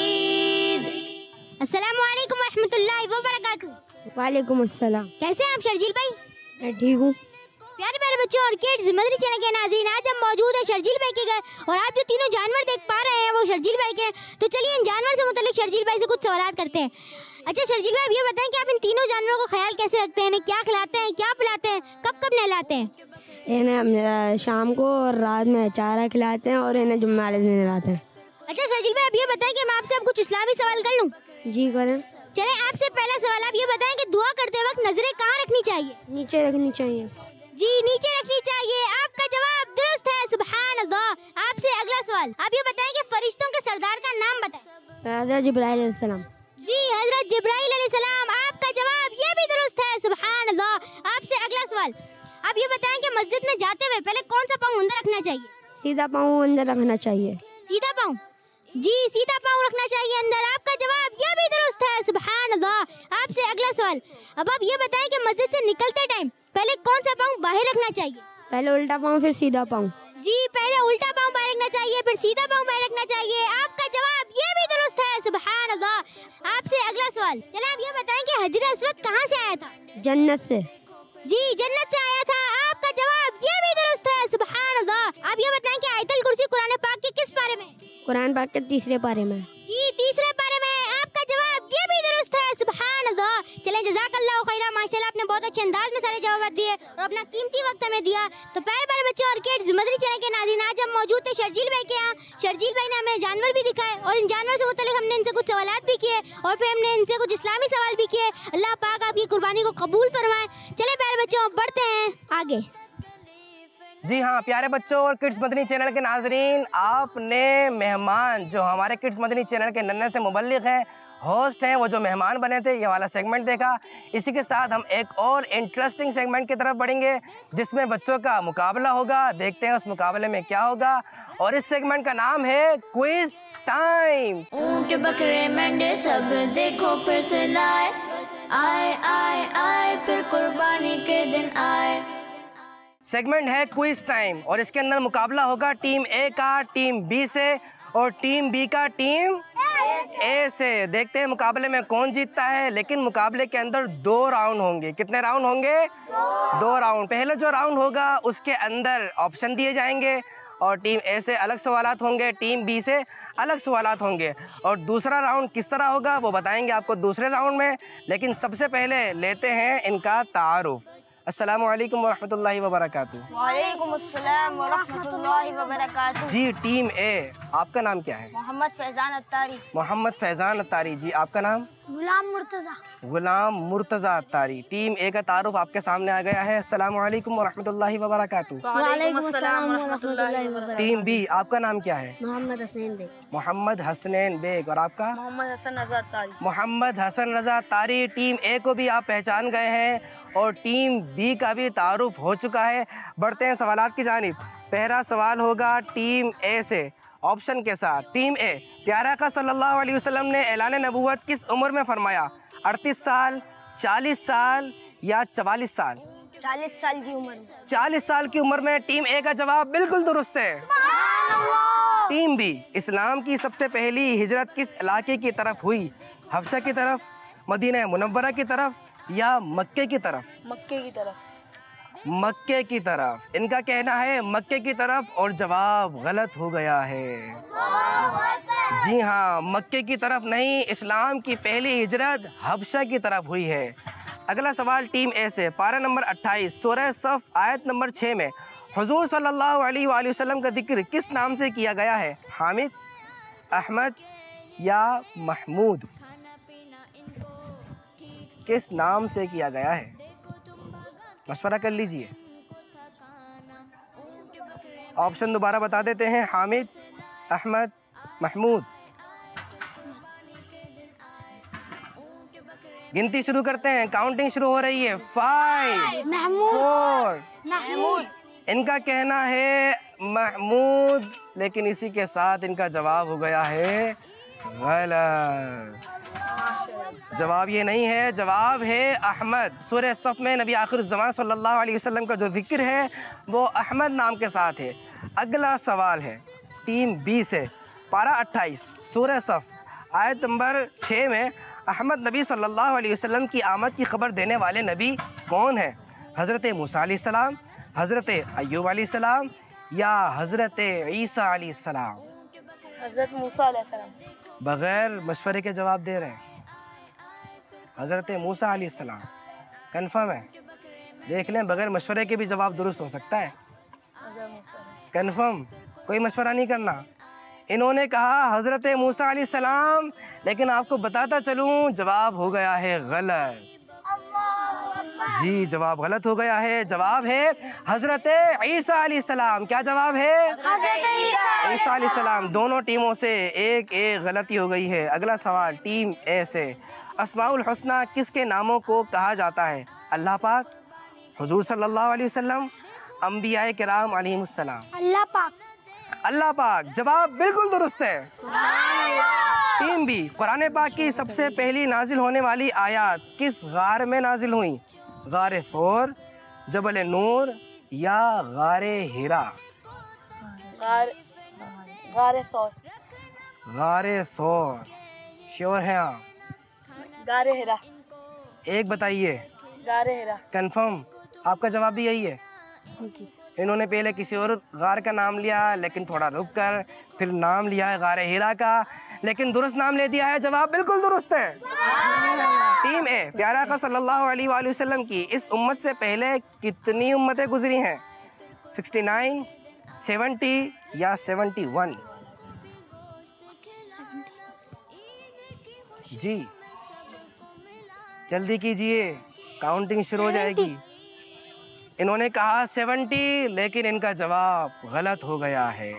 ईद। अस्सलामु अलैकुम वरहमतुल्लाहि वबरकातुहू। वालेकुम अस्सलाम। कैसे हैं आप शर्जील भाई? मैं ठीक हूँ। प्यारे प्यारे बच्चों और किड्स मदनी चैनल के नाज़रीन, आज हम मौजूद हैं शर्जील भाई के घर और आप जो तीनों जानवर देख पा रहे हैं वो शर्जील भाई के। तो चलिए इन जानवर से मुताल्लिक शर्जील भाई से कुछ सवालात करते हैं। अच्छा शर्जील भाई, ये बताएं कि आप इन तीनों जानवरों का ख्याल कैसे रखते हैं, इन्हें क्या खिलाते हैं, क्या पिलाते हैं, कब कब नहलाते हैं? इन्हें शाम को और रात में चारा खिलाते हैं और इन्हें जुम्मे वाले दिन नहलाते हैं। अच्छा शर्जील भाई, अब ये बताएं कि मैं आपसे अब कुछ इस्लामी सवाल कर लूँ? जी करें। चले आपसे पहला सवाल, आप ये बताएं कि दुआ करते वक्त नजरें कहाँ रखनी चाहिए? नीचे रखनी चाहिए। जी नीचे रखनी चाहिए, आपका जवाब दुरुस्त है, सुभान अल्लाह। आपसे अगला सवाल, आप ये बताएं कि फरिश्तों के सरदार का नाम बताएं। हज़रत जिब्राइल अलैहिस्सलाम। जी हजरत जिब्राइल अलैहिस्सलाम, आपका जवाब ये भी दुरुस्त है, सुभान अल्लाह। आपसे अगला सवाल, आप ये बताएं कि मस्जिद में जाते हुए पहले कौन सा पाँव अंदर रखना चाहिए? सीधा पाँव अंदर रखना चाहिए। सीधा पाँव? जी सीधा पाँव रखना चाहिए अंदर, आपका जवाब ये भी दुरुस्त है, सुभान अल्लाह। आपसे अगला सवाल, अब आप ये बताएं कि मस्जिद से निकलते टाइम पहले कौन सा पाँव बाहर रखना चाहिए? पहले उल्टा पाँव फिर सीधा पाँव। जी पहले उल्टा पाँव बाहर रखना चाहिए फिर सीधा पाँव बाहर रखना चाहिए, आपका जवाब ये भी दुरुस्त है, सुभान अल्लाह। आपसे अगला सवाल, चले आप ये बताएं कि हजर अस्वद कहाँ से आया था? जन्नत से। जी जन्नत से आया था, आपका जवाब ये भी दुरुस्त है, सुभान आप ये बताएं कि आयतुल कुर्सी कुरान पाक के किस पारे में? कुरान पाक के तीसरे पारे में। जी तीसरे पारे में। आपका जवाब ये भी दुरुस्त है। सुभान अल्लाह। चलें जज़ाकल्लाहु खैरा, माशाल्लाह आपने बहुत अच्छे अंदाज में सारे जवाब दिए और अपना कीमती वक्त हमें दिया। तो प्यारे प्यारे बच्चों और किड्स, मदनी चैनल के नाज़रीन, आज हम मौजूद थे शर्जील भाई के यहाँ। शर्जील भाई ने हमें जानवर भी दिखाए और इन जानवर से मुताल्लिक़ हमने इनसे कुछ सवालात भी किए और फिर हमने इनसे कुछ इस्लामी सवाल भी किए। अल्लाह पाक आपकी कुर्बानी को कबूल फरमाए। चले प्यारे बच्चों बढ़ते हैं आगे। जी हाँ प्यारे बच्चों और किड्स मदनी चैनल के नाजरीन, आपने मेहमान जो हमारे किड्स मदनी चैनल के नन्हे से मुबल्लिग हैं, होस्ट हैं, वो जो मेहमान बने थे, ये वाला सेगमेंट देखा। इसी के साथ हम एक और इंटरेस्टिंग सेगमेंट की तरफ बढ़ेंगे जिसमें बच्चों का मुकाबला होगा। देखते हैं उस मुकाबले में क्या होगा और इस सेगमेंट का नाम है क्विज टाइम। ऊंट बकरे मेंढे सब देखो फिर से लाए, आए आए आए फिर कुर्बानी के दिन आए। सेगमेंट है क्विज टाइम और इसके अंदर मुकाबला होगा टीम ए का टीम बी से और टीम बी का टीम ए से। देखते हैं मुकाबले में कौन जीतता है। लेकिन मुकाबले के अंदर दो राउंड होंगे। कितने राउंड होंगे? दो राउंड। पहले जो राउंड होगा उसके अंदर ऑप्शन दिए जाएंगे और टीम ए से अलग सवालात होंगे, टीम बी से अलग सवालात होंगे। और दूसरा राउंड किस तरह होगा वो बताएंगे आपको दूसरे राउंड में। लेकिन सबसे पहले लेते हैं इनका तारुफ। अस्सलामु अलैकुम वरहमतुल्लाहि वबरकातुहू। वालेकुम अस्सलाम वरहमतुल्लाहि वबरकातुहू। जी टीम ए, आपका नाम क्या है? मोहम्मद फैजान अत्तारी। मोहम्मद फैजान अत्तारी। जी आपका नाम? गुलाम मुर्तजा। गुलाम मुर्तजा अत्तारी। टीम ए का तारुफ आपके सामने आ गया है। अस्सलामु अलैकुम वरहमतुल्लाहि वबरकातुहू। वालेकुम अस्सलाम वरहमतुल्लाहि वबरकातुहू। टीम बी, आपका नाम क्या है? मोहम्मद हसनैन बेग। मोहम्मद हसनैन बेग। और आपका? मोहम्मद हसन रजा अत्तारी। मोहम्मद हसन रजा अत्तारी। टीम ए को भी आप पहचान गए हैं और टीम बी का भी तारुफ हो चुका है। बढ़ते हैं सवालात की जानिब। पहला सवाल होगा टीम ए से ऑप्शन के साथ। टीम ए, प्यारा का सल्लल्लाहु अलैहि वसल्लम ने ऐलान नबूवत किस उम्र में फरमाया? अड़तीस साल, चालीस साल या चवालीस साल? चालीस साल की उम्र में। चालीस साल की उम्र में। टीम ए का जवाब बिल्कुल दुरुस्त है। टीम बी, इस्लाम की सबसे पहली हिजरत किस इलाके की तरफ हुई? हफ्सा की तरफ, मदीना मुनव्वरा की तरफ या मक्के की तरफ? मक्के की तरफ। मक्के की तरफ। इनका कहना है मक्के की तरफ और जवाब गलत हो गया है। जी हाँ, मक्के की तरफ नहीं, इस्लाम की पहली हिजरत हबशा की तरफ हुई है। अगला सवाल टीम ए से, पारा नंबर अट्ठाईस, सूरह सफ आयत नंबर छः में हुजूर सल्लल्लाहु अलैहि वसल्लम का जिक्र किस नाम से किया गया है? हामिद, अहमद या महमूद? किस नाम से किया गया है? मशवरा कर लीजिए। ऑप्शन दोबारा बता देते हैं, हामिद, अहमद, महमूद। गिनती शुरू करते हैं, काउंटिंग शुरू हो रही है। Five, four, Mahmood. इनका कहना है महमूद, लेकिन इसी के साथ इनका जवाब हो गया है गलत। जवाब ये नहीं है, जवाब है अहमद। सूरह सफ में नबी आखिर ज़मान सल्लल्लाहु अलैहि वसल्लम का जो जिक्र है वो अहमद नाम के साथ है। अगला सवाल है टीम बी से, पारा अट्ठाईस, सूरह सफ आयत नंबर छः में अहमद नबी सल्लल्लाहु अलैहि वसल्लम की आमद की खबर देने वाले नबी कौन है? हज़रत मूसा अलैहिस्सलाम, हज़रत अय्यूब अलैहिस्सलाम या हज़रत ईसा अलैहिस्सलाम? हज़रत मूसा अलैहिस्सलाम। बगैर मशवरे के जवाब दे रहे हैं। हज़रत मूसा अलैहिस्सलाम कन्फर्म है? देख लें, बगैर मशवरे के भी जवाब दुरुस्त हो सकता है। कन्फर्म, कोई मशवरा नहीं करना। इन्होंने कहा हज़रत मूसा अलैहिस्सलाम, लेकिन आपको बताता चलूं जवाब हो गया है गलत। जी जवाब गलत हो गया है। जवाब है हज़रत ईसा अलैहिस्सलाम। क्या जवाब है? ईसा अलैहिस्सलाम। दोनों टीमों से एक एक गलती हो गई है। अगला सवाल टीम ए से, अस्माउल हुस्ना किसके नामों को कहा जाता है? अल्लाह पाक, हुजूर सल्लल्लाहु अलैहि वसल्लम, अंबियाए किराम अलैहिमुस्सलाम? अल्लाह पाक। अल्लाह पाक। जवाब बिल्कुल दुरुस्त है। टीम बी, कुरान पाक की सबसे पहली नाजिल होने वाली आयत किस गार में नाजिल हुई? गारे थोर, जबल नूर या गारे हिरा? गार गारे थोर। गारे थोर। श्योर हैं आप? गारे हिरा। एक बताइए। गारे हिरा। कंफर्म? आपका जवाब भी यही है? इन्होंने पहले किसी और गार का नाम लिया, लेकिन थोड़ा रुक कर फिर नाम लिया है गार हिरा का, लेकिन दुरुस्त नाम ले दिया है। जवाब बिल्कुल दुरुस्त है। टीम ए, प्यारा आका सल्लल्लाहु अलैहि वसल्लम की इस उम्मत से पहले कितनी उम्मतें गुजरी हैं? सिक्सटी नाइन, सेवेंटी या सेवेंटी वन? जी जल्दी कीजिए, काउंटिंग शुरू हो जाएगी। इन्होंने कहा सेवेंटी, लेकिन इनका जवाब गलत हो गया है।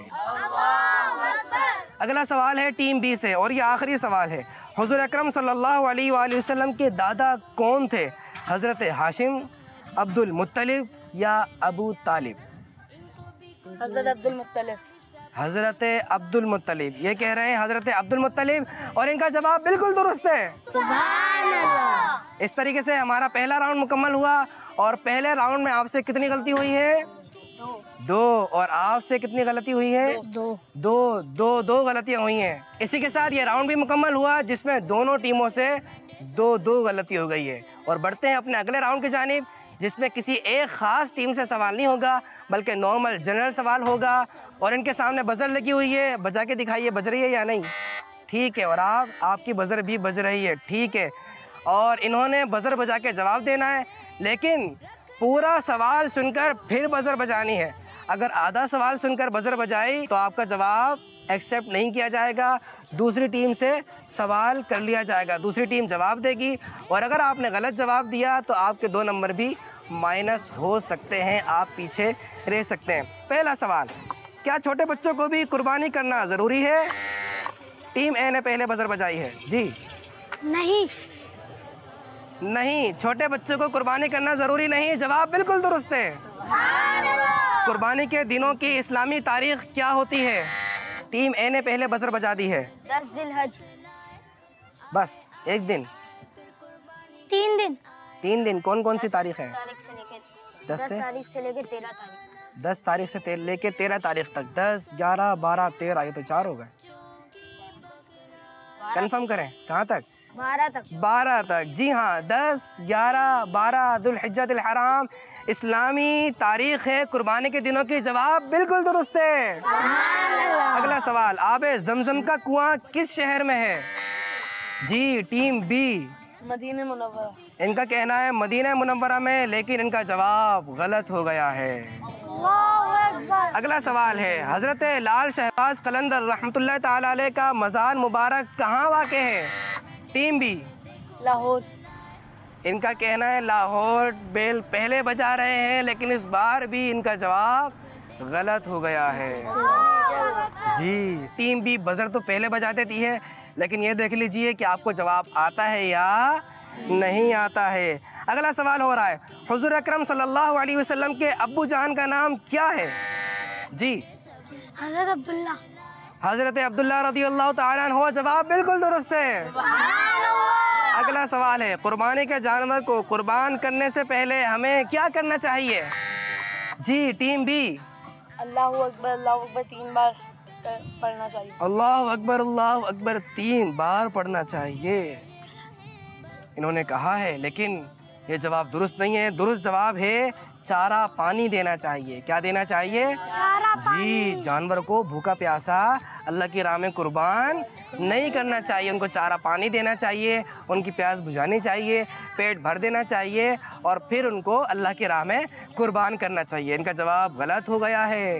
अगला सवाल है टीम बी से और ये आखिरी सवाल है। हुजूर अकरम सल्लल्लाहु अलैहि वसल्लम के दादा कौन थे? हज़रत हाशिम, अब्दुल मुत्तलिब या अबू तालिब? हज़रत अब्दुल मुत्तलिब। हज़रत अब्दुल मुत्तलिब, ये कह रहे हैं हज़रत अब्दुल मुत्तलिब और इनका जवाब बिल्कुल दुरुस्त है। सुभान अल्लाह। इस तरीके से हमारा पहला राउंड मुकम्मल हुआ और पहले राउंड में आपसे कितनी गलती हुई है? दो, दो। और आपसे कितनी गलती हुई है? दो दो दो दो गलतियां हुई हैं। इसी के साथ ये राउंड भी मुकम्मल हुआ जिसमें दोनों टीमों से दो दो गलती हो गई है। और बढ़ते हैं अपने अगले राउंड की जानिब, जिसमें किसी एक ख़ास टीम से सवाल नहीं होगा बल्कि नॉर्मल जनरल सवाल होगा। और इनके सामने बजर लगी हुई है, बजा के दिखाइए बज रही है या नहीं। ठीक है, और आप आपकी बजर भी बज रही है। ठीक है, और इन्होंने बजर बजा के जवाब देना है, लेकिन पूरा सवाल सुनकर फिर बजर बजानी है। अगर आधा सवाल सुनकर बजर बजाई तो आपका जवाब एक्सेप्ट नहीं किया जाएगा, दूसरी टीम से सवाल कर लिया जाएगा, दूसरी टीम जवाब देगी। और अगर आपने गलत जवाब दिया तो आपके दो नंबर भी माइनस हो सकते हैं, आप पीछे रह सकते हैं। पहला सवाल, क्या छोटे बच्चों को भी कुर्बानी करना ज़रूरी है? टीम ए ने पहले बजर बजाई है। जी नहीं नहीं, छोटे बच्चों को कुर्बानी करना ज़रूरी नहीं। जवाब बिल्कुल दुरुस्त है। कुर्बानी के दिनों की इस्लामी तारीख क्या होती है? टीम ए ने पहले बजर बजा दी है। दस जिलहज। बस एक दिन? तीन दिन। तीन दिन। कौन कौन सी तारीख है? तारीख से लेकर दस से तारीख से लेकर तेरह तारीख। दस तारीख से लेके तेरह तारीख तक। दस, ग्यारह, बारह, तेरह, ये तो चार हो गए। कंफर्म करें, कहाँ तक? बारह तक। बारह तक, जी हाँ। दस, ग्यारह, बारह दुल्हिज्जतुल हराम इस्लामी तारीख है कुर्बानी के दिनों की। जवाब बिल्कुल दुरुस्त है। अगला सवाल, आबे जमजम का कुआं किस शहर में है? जी टीम बी, मदीना मुनव्वरा। इनका कहना है मदीना मुनव्वरा में, लेकिन इनका जवाब गलत हो गया है। अगला सवाल है, हजरत लाल शहबाज कलंदर रहमतुल्लाह ताला अलैह का मज़ार मुबारक कहाँ वाक़ है? Team B, Lahore. इनका कहना है लाहौर। बेल पहले बजा रहे हैं, लेकिन इस बार भी इनका जवाब गलत हो गया है। जी टीम बी बजर तो पहले बजा देती है, लेकिन ये देख लीजिए कि आपको जवाब आता है या नहीं आता है। अगला सवाल हो रहा है, हुजूर अकरम सल्लल्लाहु अलैहि वसल्लम के अब्बू जान का नाम क्या है? जी हज़रत अब्दुल्ला। हजरत अब्दुल्ला रज़ियल्लाहु ताला अन्हु। जवाब बिल्कुल दुरुस्त है। अगला सवाल है, कुर्बानी के जानवर को कुर्बान करने से पहले हमें क्या करना चाहिए? जी टीम बी, अल्लाहु अकबर अल्लाहु अकबर तीन बार पढ़ना चाहिए। अल्लाहु अकबर अल्लाहु अकबर तीन बार पढ़ना चाहिए इन्होंने कहा है, लेकिन ये जवाब दुरुस्त नहीं है। दुरुस्त जवाब है चारा पानी देना चाहिए। क्या देना चाहिए? चारा पानी। जी जानवर को भूखा प्यासा अल्लाह की राह में कुर्बान नहीं करना चाहिए, उनको चारा पानी देना चाहिए, उनकी प्यास बुझानी चाहिए, पेट भर देना चाहिए और फिर उनको अल्लाह की राह में कुर्बान करना चाहिए। इनका जवाब गलत हो गया है।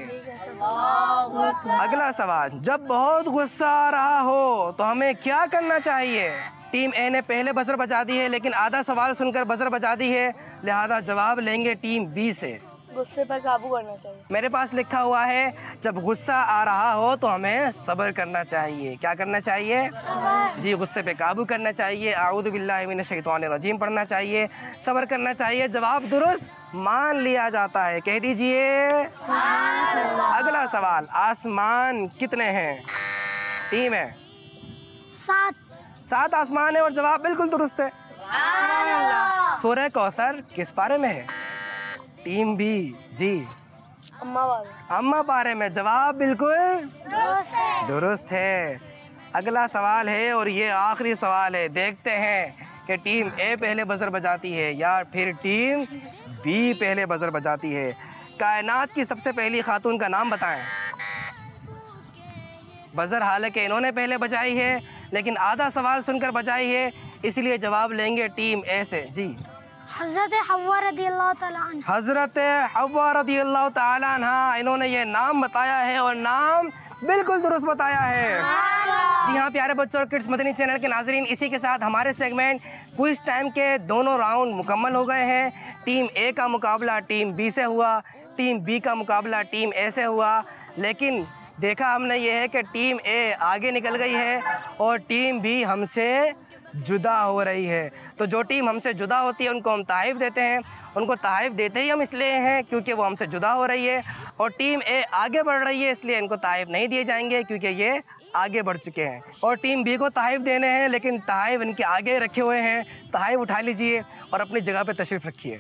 अगला सवाल, जब बहुत गुस्सा आ रहा हो तो हमें क्या करना चाहिए? टीम ए ने पहले बजर बजा दी है, लेकिन आधा सवाल सुनकर बजर बजा दी है, लिहाजा जवाब लेंगे टीम बी से। गुस्से पर काबू करना चाहिए। मेरे पास लिखा हुआ है जब गुस्सा आ रहा हो तो हमें सब्र करना चाहिए। क्या करना चाहिए? जी गुस्से पे काबू करना चाहिए, आऊज़ु बिल्लाहि मिनश शैतानिर रजीम पढ़ना चाहिए, सब्र करना चाहिए। जवाब दुरुस्त मान लिया जाता है। कह दीजिए। अगला सवाल, आसमान कितने हैं? टीम है सात। सात आसमान है और जवाब बिल्कुल दुरुस्त है। सूरह कौसर किस पारे में है? टीम बी, जी अम्मा वाले। अम्मा पारे में। जवाब बिल्कुल दुरुस्त है। अगला सवाल है और ये आखिरी सवाल है, देखते हैं कि टीम ए पहले बजर बजाती है या फिर टीम बी पहले बजर बजाती है। कायनात की सबसे पहली खातून का नाम बताएं। बजर हालांकि इन्होंने पहले बजाई है, लेकिन आधा सवाल सुनकर बजाई है, इसलिए जवाब लेंगे टीम ए से। जी, हज़रत हव्वा रज़ियल्लाहु ताला अन्हा। हज़रत हव्वा रज़ियल्लाहु ताला अन्हा, इन्होंने ये नाम बताया है और नाम बिल्कुल दुरुस्त बताया है। जी हाँ प्यारे बच्चों और किड्स मदनी चैनल के नाजरीन, इसी के साथ हमारे सेगमेंट क्विज टाइम के दोनों राउंड मुकम्मल हो गए हैं। टीम ए का मुकाबला टीम बी से हुआ, टीम बी का मुकाबला टीम ए से हुआ, लेकिन देखा हमने ये है कि टीम ए आगे निकल गई है और टीम बी हमसे जुदा हो रही है। तो जो टीम हमसे जुदा होती है उनको हम तारीफ़ देते हैं, उनको तारीफ़ देते ही हम इसलिए हैं क्योंकि वो हमसे जुदा हो रही है, और टीम ए आगे बढ़ रही है इसलिए इनको तारीफ़ नहीं दिए जाएंगे क्योंकि ये आगे बढ़ चुके हैं। और टीम बी को तारीफ़ देने हैं, लेकिन तारीफ़ इनके आगे रखे हुए हैं। तारीफ़ उठा लीजिए और अपनी जगह पर तशरीफ़ रखिए।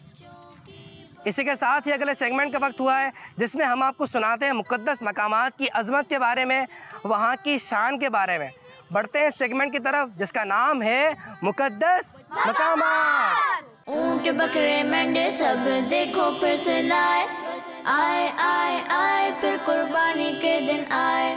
इसी के साथ ही अगले सेगमेंट का वक्त हुआ है जिसमें हम आपको सुनाते हैं मुक़द्दस मकामात की अज़मत के बारे में, वहाँ की शान के बारे में। बढ़ते हैं सेगमेंट की तरफ जिसका नाम है मुक़द्दस मकामात। ऊंट बकरे मेंढे सब देखो फिर से लाए, आए आए आए फिर कुर्बानी के दिन आए।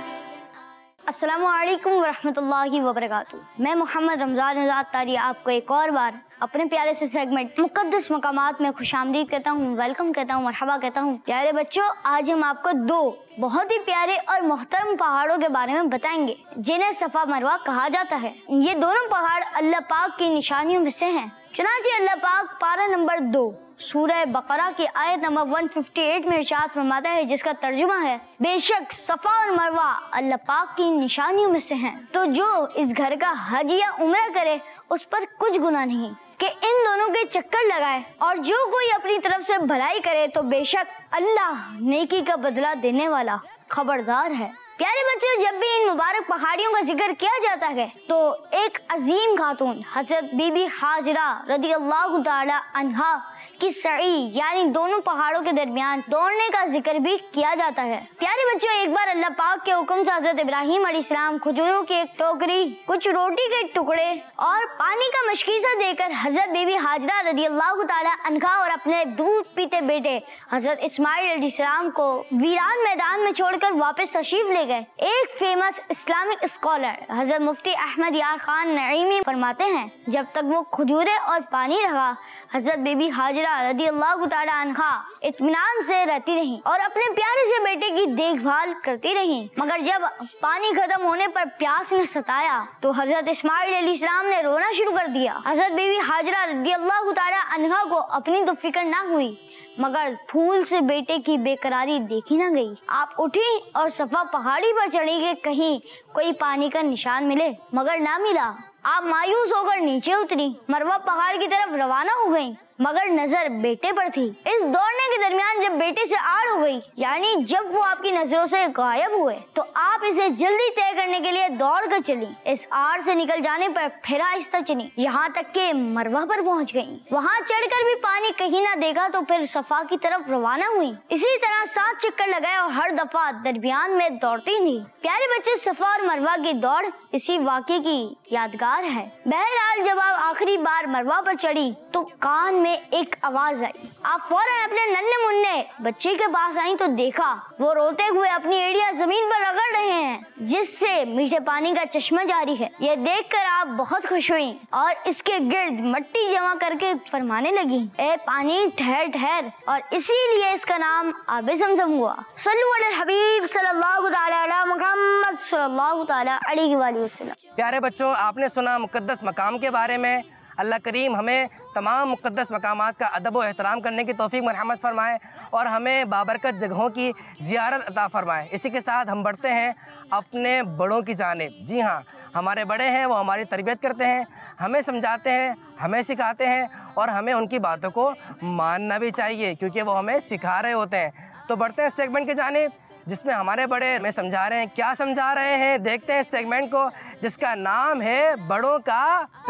अस्सलामु अलैकुम वरहमतुल्लाहि वबरकातुहू। मैं मोहम्मद रमज़ान आज़ाद तारी आपको एक और बार अपने प्यारे से सेगमेंट मुक़द्दस मकामात में खुशामदीद कहता हूँ, वेलकम कहता हूँ, मरहबा कहता हूँ। प्यारे बच्चों, आज हम आपको दो बहुत ही प्यारे और मोहतरम पहाड़ों के बारे में बताएंगे जिन्हें सफ़ा मरवा कहा जाता है। ये दोनों पहाड़ अल्लाह पाक की निशानियों में से हैं। चुनांचे अल्लाह पाक पारा नंबर दो सूरह बकरा की आयत नंबर एक सौ अट्ठावन में इरशाद फरमाता है, जिसका तर्जुमा है, बेशक सफा और मरवा अल्लाह पाक की निशानियों में से हैं, तो जो इस घर का हज या उम्रा करे उस पर कुछ गुनाह नहीं कि इन दोनों के चक्कर लगाए, और जो कोई अपनी तरफ से भलाई करे तो बेशक अल्लाह नेकी का बदला देने वाला खबरदार है। प्यारे बच्चों, जब भी इन मुबारक पहाड़ियों का जिक्र किया जाता है तो एक अजीम खातून हजरत बीबी हाजरा रज़ियल्लाहु ताला अन्हा की सई यानी दोनों पहाड़ों के दरमियान दौड़ने का जिक्र भी किया जाता है। प्यारे बच्चों, एक बार अल्लाह पाक के हुक्म से हजरत इब्राहिम अलैहिस्सलाम खजूरों की एक टोकरी, कुछ रोटी के टुकड़े और पानी का मशकीज़ा देकर हजरत बीबी हाजरा रज़ियल्लाहु ताला अन्हा और अपने दूध पीते बेटे हजरत इस्माइल अलैहिस्सलाम को वीरान मैदान में छोड़कर वापस तशरीफ ले गए। एक फेमस इस्लामिक स्कॉलर हजरत मुफ्ती अहमद यार खान नईमी फरमाते हैं, जब तक वो खजूरें और पानी रहा, हजरत बीबी हाजरा रज़ियल्लाहु ताला अन्हा इत्मीनान से रहती रहीं और अपने प्यारे से बेटे की देखभाल करती रहीं। मगर जब पानी खत्म होने पर प्यास ने सताया तो हजरत इस्माइल अलैहिस्सलाम ने रोना शुरू कर दिया। हजरत बीबी हाजरा रज़ियल्लाहु ताला अन्हा को अपनी तो फिक्र ना हुई, मगर फूल से बेटे की बेकरारी देखी ना गई। आप उठी और सफा पहाड़ी पर चढ़ी के कहीं कोई पानी का निशान मिले, मगर ना मिला। आप मायूस होकर नीचे उतरी, मरवा पहाड़ की तरफ रवाना हो गयी, मगर नजर बेटे पर थी। इस दौड़ने के दरमियान जब बेटे से आड़ हो गई, यानी जब वो आपकी नजरों से गायब हुए, तो आप इसे जल्दी तय करने के लिए दौड़ कर चली। इस आड़ से निकल जाने पर फिर आहिस्ता चली, यहाँ तक के मरवा पर पहुँच गयी। वहाँ चढ़कर भी पानी कहीं ना देखा तो फिर सफा की तरफ रवाना हुई। इसी तरह सात चक्कर लगाए और हर दफा दरमियान में दौड़ती थी। प्यारे बच्चे, सफा और मरवा की दौड़ इसी वाक़े की यादगार है। बहरहाल जब आप आखिरी बार मरवा पर चढ़ी तो कान में एक आवाज आई। आप फौरन अपने नन्हे मुन्ने बच्चे के पास आई तो देखा वो रोते हुए अपनी एड़ियां जमीन पर रगड़ रहे हैं, जिससे मीठे पानी का चश्मा जारी है। ये देखकर आप बहुत खुश हुई और इसके गिर्द मिट्टी जमा करके फरमाने लगी, ए पानी ठहर ठहर, और इसीलिए इसका नाम आबे ज़मज़म हुआ। सल्लल्लाहु अलैहि हबीब सल्लल्लाहु अलैहि मुहम्मद सल्लल्लाहु अलैहि वसल्लम। प्यारे बच्चों, आपने सुना मुक़द्दस मकाम के बारे में। अल्लाह करीम हमें तमाम मुक़द्दस मकामात का अदब व एहतराम करने की तौफीक मरहमत फरमाए और हमें बाबरकत जगहों की ज़ियारत अता फरमाए। इसी के साथ हम बढ़ते हैं अपने बड़ों की जानिब। जी हाँ, हमारे बड़े हैं, वो हमारी तरबियत करते हैं, हमें समझाते हैं, हमें सिखाते हैं और हमें उनकी बातों को मानना भी चाहिए क्योंकि वो हमें सिखा रहे होते हैं। तो बढ़ते हैं सेगमेंट की जानिब जिसमें हमारे बड़े हमें समझा रहे हैं। क्या समझा रहे हैं, देखते हैं सेगमेंट को जिसका नाम है बड़ों का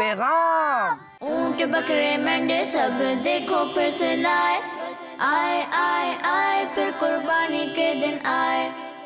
पैगाम। ऊंट बकरे मेंढे सब देखो फिर से लाए, आए आए आए फिर कुर्बानी के दिन आए।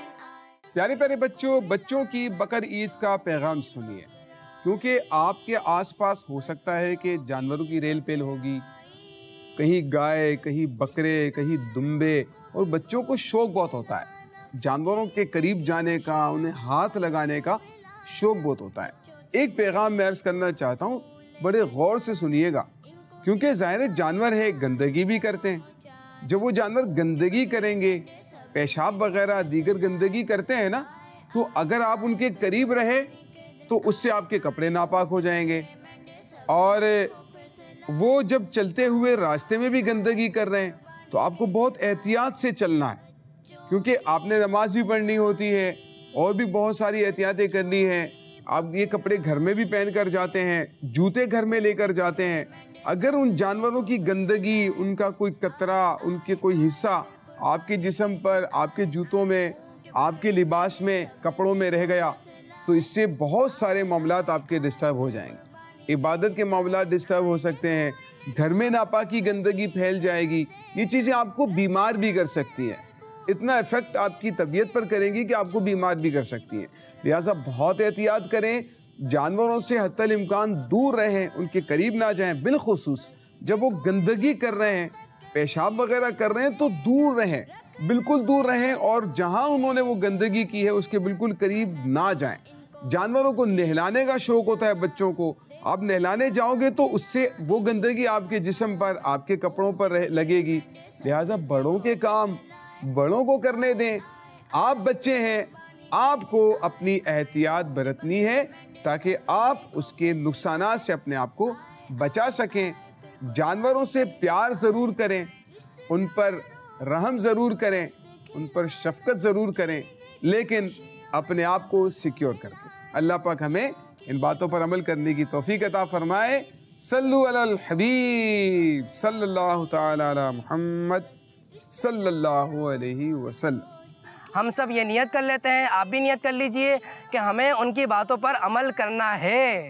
प्यारे प्यारे बच्चों, बच्चों की बकर ईद का पैगाम सुनिए, क्योंकि आपके आसपास हो सकता है कि जानवरों की रेल पेल होगी, कहीं गाय, कहीं बकरे, कहीं दुम्बे, और बच्चों को शौक बहुत होता है जानवरों के करीब जाने का, उन्हें हाथ लगाने का शौक बहुत होता है। एक पैगाम मैं अर्ज़ करना चाहता हूँ, बड़े गौर से सुनिएगा, क्योंकि ज़ाहिर जानवर है, गंदगी भी करते हैं। जब वो जानवर गंदगी करेंगे, पेशाब वगैरह दीगर गंदगी करते हैं ना, तो अगर आप उनके करीब रहे तो उससे आपके कपड़े नापाक हो जाएंगे। और वो जब चलते हुए रास्ते में भी गंदगी कर रहे हैं तो आपको बहुत एहतियात से चलना है, क्योंकि आपने नमाज भी पढ़नी होती है और भी बहुत सारी एहतियातें करनी है। आप ये कपड़े घर में भी पहन कर जाते हैं, जूते घर में लेकर जाते हैं। अगर उन जानवरों की गंदगी, उनका कोई कतरा, उनके कोई हिस्सा आपके जिस्म पर, आपके जूतों में, आपके लिबास में, कपड़ों में रह गया तो इससे बहुत सारे मामलात आपके डिस्टर्ब हो जाएंगे। इबादत के मामलात डिस्टर्ब हो सकते हैं, घर में नापाकी गंदगी फैल जाएगी। ये चीज़ें आपको बीमार भी कर सकती हैं, इतना इफ़ेक्ट आपकी तबीयत पर करेंगी कि आपको बीमार भी कर सकती हैं। लिहाजा बहुत एहतियात करें, जानवरों से हत्तल इम्कान दूर रहें, उनके करीब ना जाएं। बिलखुसूस जब वो गंदगी कर रहे हैं, पेशाब वगैरह कर रहे हैं तो दूर रहें, बिल्कुल दूर रहें, और जहाँ उन्होंने वो गंदगी की है उसके बिल्कुल करीब ना जाएं। जानवरों को नहलाने का शौक़ होता है बच्चों को, आप नहलाने जाओगे तो उससे वो गंदगी आपके जिस्म पर, आपके कपड़ों पर लगेगी। लिहाजा बड़ों के काम बड़ों को करने दें। आप बच्चे हैं, आपको अपनी एहतियात बरतनी है ताकि आप उसके नुकसानात से अपने आप को बचा सकें। जानवरों से प्यार ज़रूर करें, उन पर रहम ज़रूर करें, उन पर शफ़क़त ज़रूर करें, लेकिन अपने आप को सिक्योर करके। अल्लाह पाक हमें इन बातों पर अमल करने की तौफीक अता फरमाए। सल्लु अलल हबीब सल्लल्लाहु तआला अला मुहम्मद सल्लल्लाहु अलैहि वसल्लम। हम सब ये नियत कर लेते हैं, आप भी नियत कर लीजिए कि हमें उनकी बातों पर अमल करना है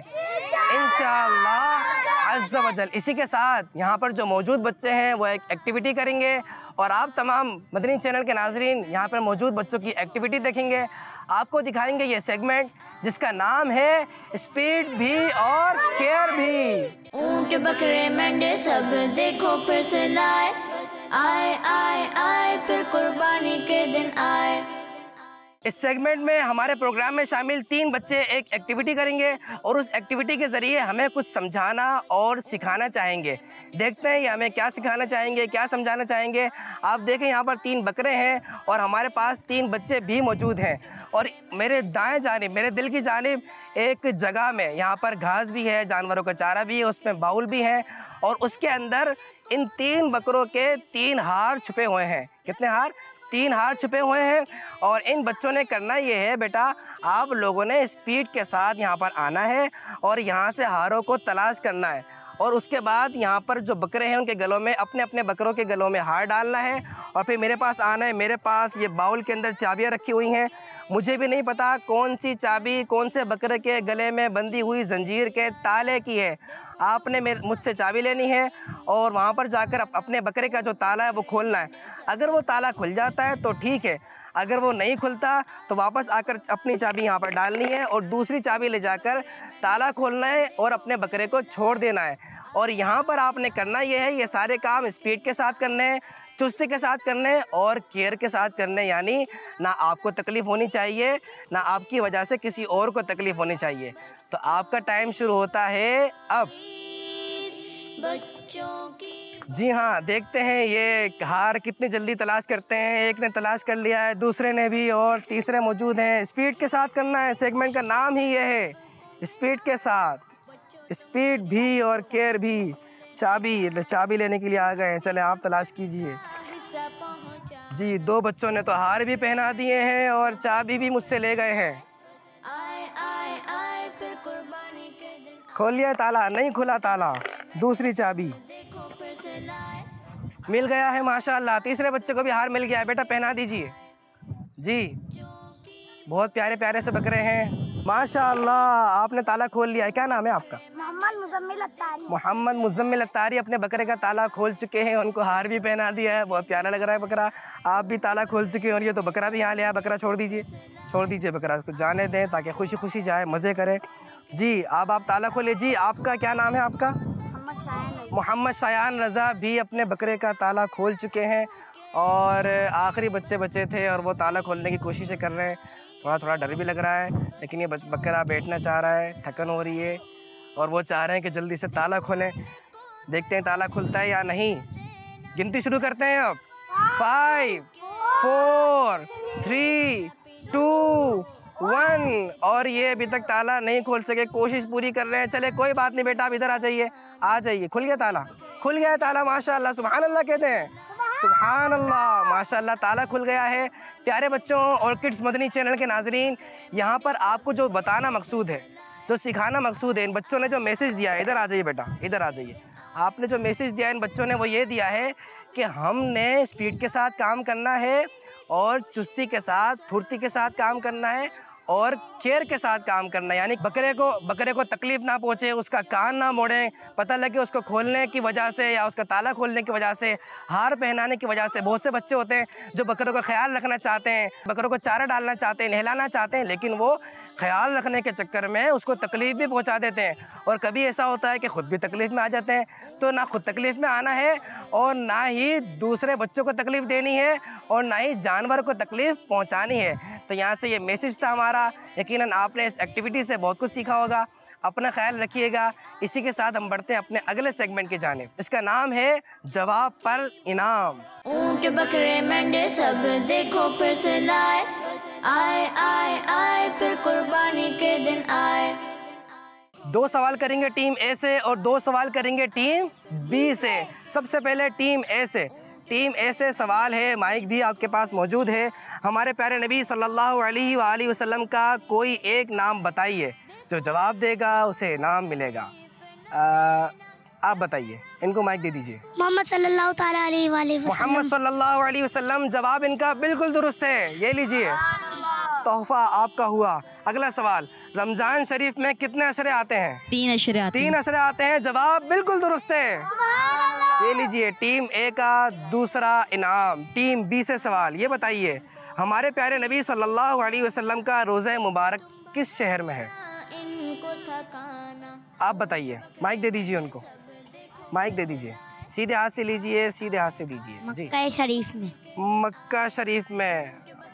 इंशाअल्लाह अज़्ज़ व जल। इसी के साथ यहाँ पर जो मौजूद बच्चे हैं वो एक एक्टिविटी करेंगे और आप तमाम मदनी चैनल के नाजरीन यहाँ पर मौजूद बच्चों की एक्टिविटी देखेंगे। आपको दिखाएंगे ये सेगमेंट जिसका नाम है स्पीड भी और केयर भी। ऊंट बकरे मेंढे सब देखो फिर से लाए, आए आए आए फिर कुर्बानी के दिन आए। इस सेगमेंट में हमारे प्रोग्राम में शामिल तीन बच्चे एक एक्टिविटी करेंगे और उस एक्टिविटी के ज़रिए हमें कुछ समझाना और सिखाना चाहेंगे। देखते हैं ये हमें क्या सिखाना चाहेंगे, क्या समझाना चाहेंगे। आप देखें यहाँ पर तीन बकरे हैं और हमारे पास तीन बच्चे भी मौजूद हैं और मेरे दाएं जानिब, मेरे दिल की जानिब एक जगह में यहाँ पर घास भी है, जानवरों का चारा भी है, उसमें बाउल भी है और उसके अंदर इन तीन बकरों के तीन हार छुपे हुए हैं। कितने हार? तीन हार छुपे हुए हैं। और इन बच्चों ने करना ये है, बेटा आप लोगों ने स्पीड के साथ यहाँ पर आना है और यहाँ से हारों को तलाश करना है और उसके बाद यहाँ पर जो बकरे हैं उनके गलों में, अपने अपने बकरों के गलों में हार डालना है और फिर मेरे पास आना है। मेरे पास ये बाउल के अंदर चाबियाँ रखी हुई हैं। मुझे भी नहीं पता कौन सी चाबी कौन से बकरे के गले में बंधी हुई जंजीर के ताले की है। आपने मेरे मुझसे चाबी लेनी है और वहाँ पर जाकर अपने बकरे का जो ताला है वो खोलना है। अगर वो ताला खुल जाता है तो ठीक है, अगर वो नहीं खुलता तो वापस आकर अपनी चाबी यहाँ पर डालनी है और दूसरी चाबी ले जाकर ताला खोलना है और अपने बकरे को छोड़ देना है। और यहाँ पर आपने करना ये है, ये सारे काम स्पीड के साथ करने हैं, चुस्ती के साथ करने हैं और केयर के साथ करने, यानी ना आपको तकलीफ़ होनी चाहिए ना आपकी वजह से किसी और को तकलीफ़ होनी चाहिए। तो आपका टाइम शुरू होता है अब। बच्चों की जी हाँ, देखते हैं ये हार कितनी जल्दी तलाश करते हैं। एक ने तलाश कर लिया है, दूसरे ने भी और तीसरे मौजूद हैं। स्पीड के साथ करना है, सेगमेंट का नाम ही ये है, स्पीड के साथ। स्पीड भी और केयर भी। चाबी चाबी लेने के लिए आ गए हैं, चले आप तलाश कीजिए। जी, दो बच्चों ने तो हार भी पहना दिए हैं और चाबी भी मुझसे ले गए हैं। आए आए आए फिर कुर्बानी के दिन खोलिए ताला, नहीं खुला ताला। दूसरी चाबी देखो फिर से लाए। मिल गया है माशाल्लाह। तीसरे बच्चे को भी हार मिल गया है, बेटा पहना दीजिए। जी, बहुत प्यारे प्यारे से बकरे हैं माशाल्लाह। आपने ताला खोल लिया है, क्या नाम है आपका? मोहम्मद मुजम्मिल अत्तारी। मोहम्मद मुजम्मिल अत्तारी अपने बकरे का ताला खोल चुके हैं, उनको हार भी पहना दिया है। बहुत प्यारा लग रहा है बकरा। आप भी ताला खोल चुके हैं और ये तो बकरा भी यहाँ ले आया। बकरा छोड़ दीजिए, छोड़ दीजिए बकरा, उसको जाने दें ताकि खुशी खुशी जाए, मज़े करें। जी, अब आप ताला खोलिए। जी, आपका क्या नाम है? आपका मोहम्मद शायान रज़ा भी अपने बकरे का ताला खोल चुके हैं और आखिरी बच्चे बचे थे और वो ताला खोलने की कोशिश कर रहे हैं। थोड़ा थोड़ा डर भी लग रहा है, लेकिन ये बकरा बैठना चाह रहा है, थकन हो रही है और वो चाह रहे हैं कि जल्दी से ताला खोलें। देखते हैं ताला खुलता है या नहीं। गिनती शुरू करते हैं अब। Five, four, three, two, one. और ये अभी तक ताला नहीं खोल सके, कोशिश पूरी कर रहे हैं। चले कोई बात नहीं बेटा, आप इधर आ जाइए, आ जाइए। खुल गया ताला, खुल गया है ताला, माशाल्लाह, सुभान अल्लाह कहते हैं, सुभान अल्लाह, माशाल्लाह, ताला खुल गया है। प्यारे बच्चों और किड्स मदनी चैनल के नाजरीन, यहाँ पर आपको जो बताना मकसूद है, जो सिखाना मकसूद है, इन बच्चों ने जो मैसेज दिया है, इधर आ जाइए बेटा, इधर आ जाइए। आपने जो मैसेज दिया है इन बच्चों ने, वो ये दिया है कि हमने स्पीड के साथ काम करना है और चुस्ती के साथ, फुर्ती के साथ काम करना है और केयर के साथ काम करना है। यानी बकरे को बकरे को तकलीफ ना पहुँचे, उसका कान ना मोड़ें, पता लगे उसको खोलने की वजह से या उसका ताला खोलने की वजह से, हार पहनाने की वजह से। बहुत से बच्चे होते हैं जो बकरों का ख्याल रखना चाहते हैं, बकरों को चारा डालना चाहते हैं, नहलाना चाहते हैं, लेकिन वो ख्याल रखने के चक्कर में उसको तकलीफ़ भी पहुंचा देते हैं और कभी ऐसा होता है कि ख़ुद भी तकलीफ़ में आ जाते हैं। तो ना खुद तकलीफ़ में आना है और ना ही दूसरे बच्चों को तकलीफ़ देनी है और ना ही जानवर को तकलीफ़ पहुंचानी है। तो यहाँ से ये मैसेज था हमारा। यकीनन आपने इस एक्टिविटी से बहुत कुछ सीखा होगा। अपना ख्याल रखिएगा। इसी के साथ हम बढ़ते हैं अपने अगले सेगमेंट की जानिब। इसका नाम है जवाब पर इनाम। ऊंट बकरे मेंढे सब देखो फिर से लाए, आए आए आए फिर कुर्बानी के दिन आए। दो सवाल करेंगे टीम ए से और दो सवाल करेंगे टीम बी से। सबसे पहले टीम ए से। टीम ए से सवाल है, माइक भी आपके पास मौजूद है। हमारे प्यारे नबी सल्लल्लाहु अलैहि वालैहि वसल्लम का कोई एक नाम बताइए, जो जवाब देगा उसे इनाम मिलेगा। आ, आप बताइए, इनको माइक दे दीजिए। मोहम्मद सल्लल्लाहु ताला अलैहि वसल्लम। मोहम्मद सल्लल्लाहु अलैहि वसल्लम। जवाब इनका बिल्कुल दुरुस्त है, ये लीजिए, तोहफा आपका हुआ। अगला सवाल, रमजान शरीफ में कितने अशरे आते हैं? तीन अशरे आते तीन अशरे आते हैं। जवाब बिल्कुल दुरुस्त है, ये लीजिए टीम ए का दूसरा इनाम। टीम बी से सवाल, ये बताइए हमारे प्यारे नबी सल्लल्लाहु अलैहि वसल्लम का रोज़ा मुबारक किस शहर में है? आप बताइए, माइक दे दीजिए उनको, माइक दे दीजिए, सीधे हाथ से लीजिए, सीधे हाथ से दीजिए। मक्का शरीफ में। मक्का शरीफ में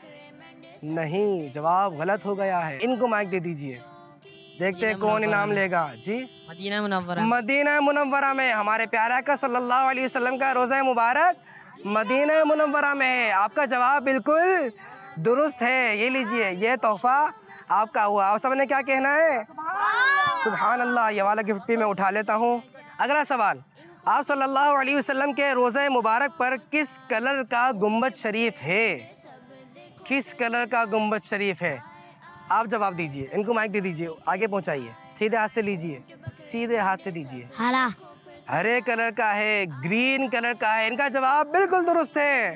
नहीं, जवाब गलत हो गया है। इनको माइक दे दीजिए, देखते हैं कौन इनाम लेगा। जी, मदीना मुनव्वरा। मदीना मुनव्वरा में हमारे प्यारे आका सल्लल्लाहु अलैहि वसल्लम का रोज़ा मुबारक मदीना मुनव्वरा में है। आपका जवाब बिल्कुल दुरुस्त है, ये लीजिए, ये तोहफा आपका हुआ। और सबने क्या कहना है? सुभान अल्लाह। ये वाला गिफ्ट भी मैं उठा लेता हूँ। अगला सवाल, आप सल्लल्लाहु अलैहि वसल्लम के रोज़ा मुबारक पर किस कलर का गुम्बद शरीफ है? किस कलर का गुम्बद शरीफ है? आप जवाब दीजिए, इनको माइक दे दीजिए, आगे पहुंचाइए, सीधे हाथ से लीजिए, सीधे हाथ से दीजिए। हरा। हरे कलर का है, ग्रीन कलर का है। इनका जवाब बिल्कुल दुरुस्त है,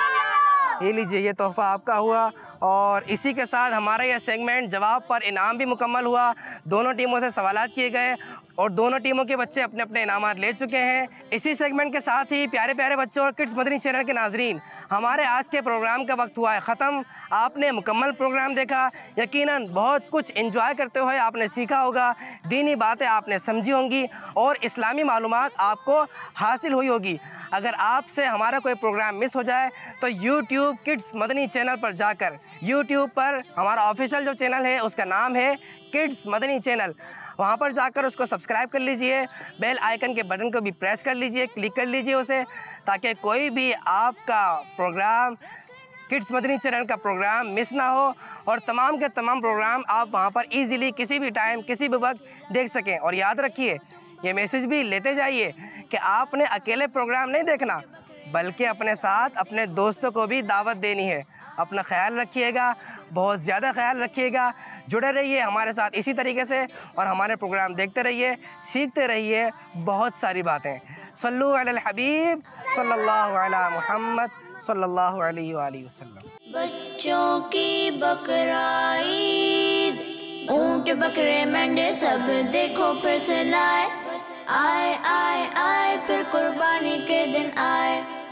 ये लीजिए, ये तोहफा आपका हुआ। और इसी के साथ हमारा यह सेगमेंट जवाब पर इनाम भी मुकम्मल हुआ। दोनों टीमों से सवालात किए गए और दोनों टीमों के बच्चे अपने अपने इनामात ले चुके हैं। इसी सेगमेंट के साथ ही प्यारे प्यारे बच्चों और किड्स मदनी चैनल के नाजरीन, हमारे आज के प्रोग्राम का वक्त हुआ है ख़त्म। आपने मुकम्मल प्रोग्राम देखा, यकीनन बहुत कुछ एंजॉय करते हुए आपने सीखा होगा, दीनी बातें आपने समझी होंगी और इस्लामी मालूमात आपको हासिल हुई होगी। अगर आपसे हमारा कोई प्रोग्राम मिस हो जाए तो यूट्यूब किड्स मदनी चैनल पर जाकर, यूट्यूब पर हमारा ऑफिशियल जो चैनल है उसका नाम है किड्स मदनी चैनल, वहाँ पर जाकर उसको सब्सक्राइब कर लीजिए। बेल आइकन के बटन को भी प्रेस कर लीजिए, क्लिक कर लीजिए उसे, ताकि कोई भी आपका प्रोग्राम, किड्स मदनी चैनल का प्रोग्राम मिस ना हो और तमाम के तमाम प्रोग्राम आप वहाँ पर इजीली किसी भी टाइम, किसी भी वक्त देख सकें। और याद रखिए, ये मैसेज भी लेते जाइए कि आपने अकेले प्रोग्राम नहीं देखना, बल्कि अपने साथ अपने दोस्तों को भी दावत देनी है। अपना ख्याल रखिएगा, बहुत ज़्यादा ख्याल रखिएगा। जुड़े रहिए हमारे साथ इसी तरीके से और हमारे प्रोग्राम देखते रहिए, सीखते रहिए बहुत सारी बातें। सल्लु अलल हबीब सल्लल्लाहु अला मुहम्मद सल्लल्लाहु अलैहि वसल्लम। बच्चों की बकरा ईद, ऊंट बकरे मेंढे सब देखो फिर से लाए, आए आए आए फिर कुर्बानी के दिन आए।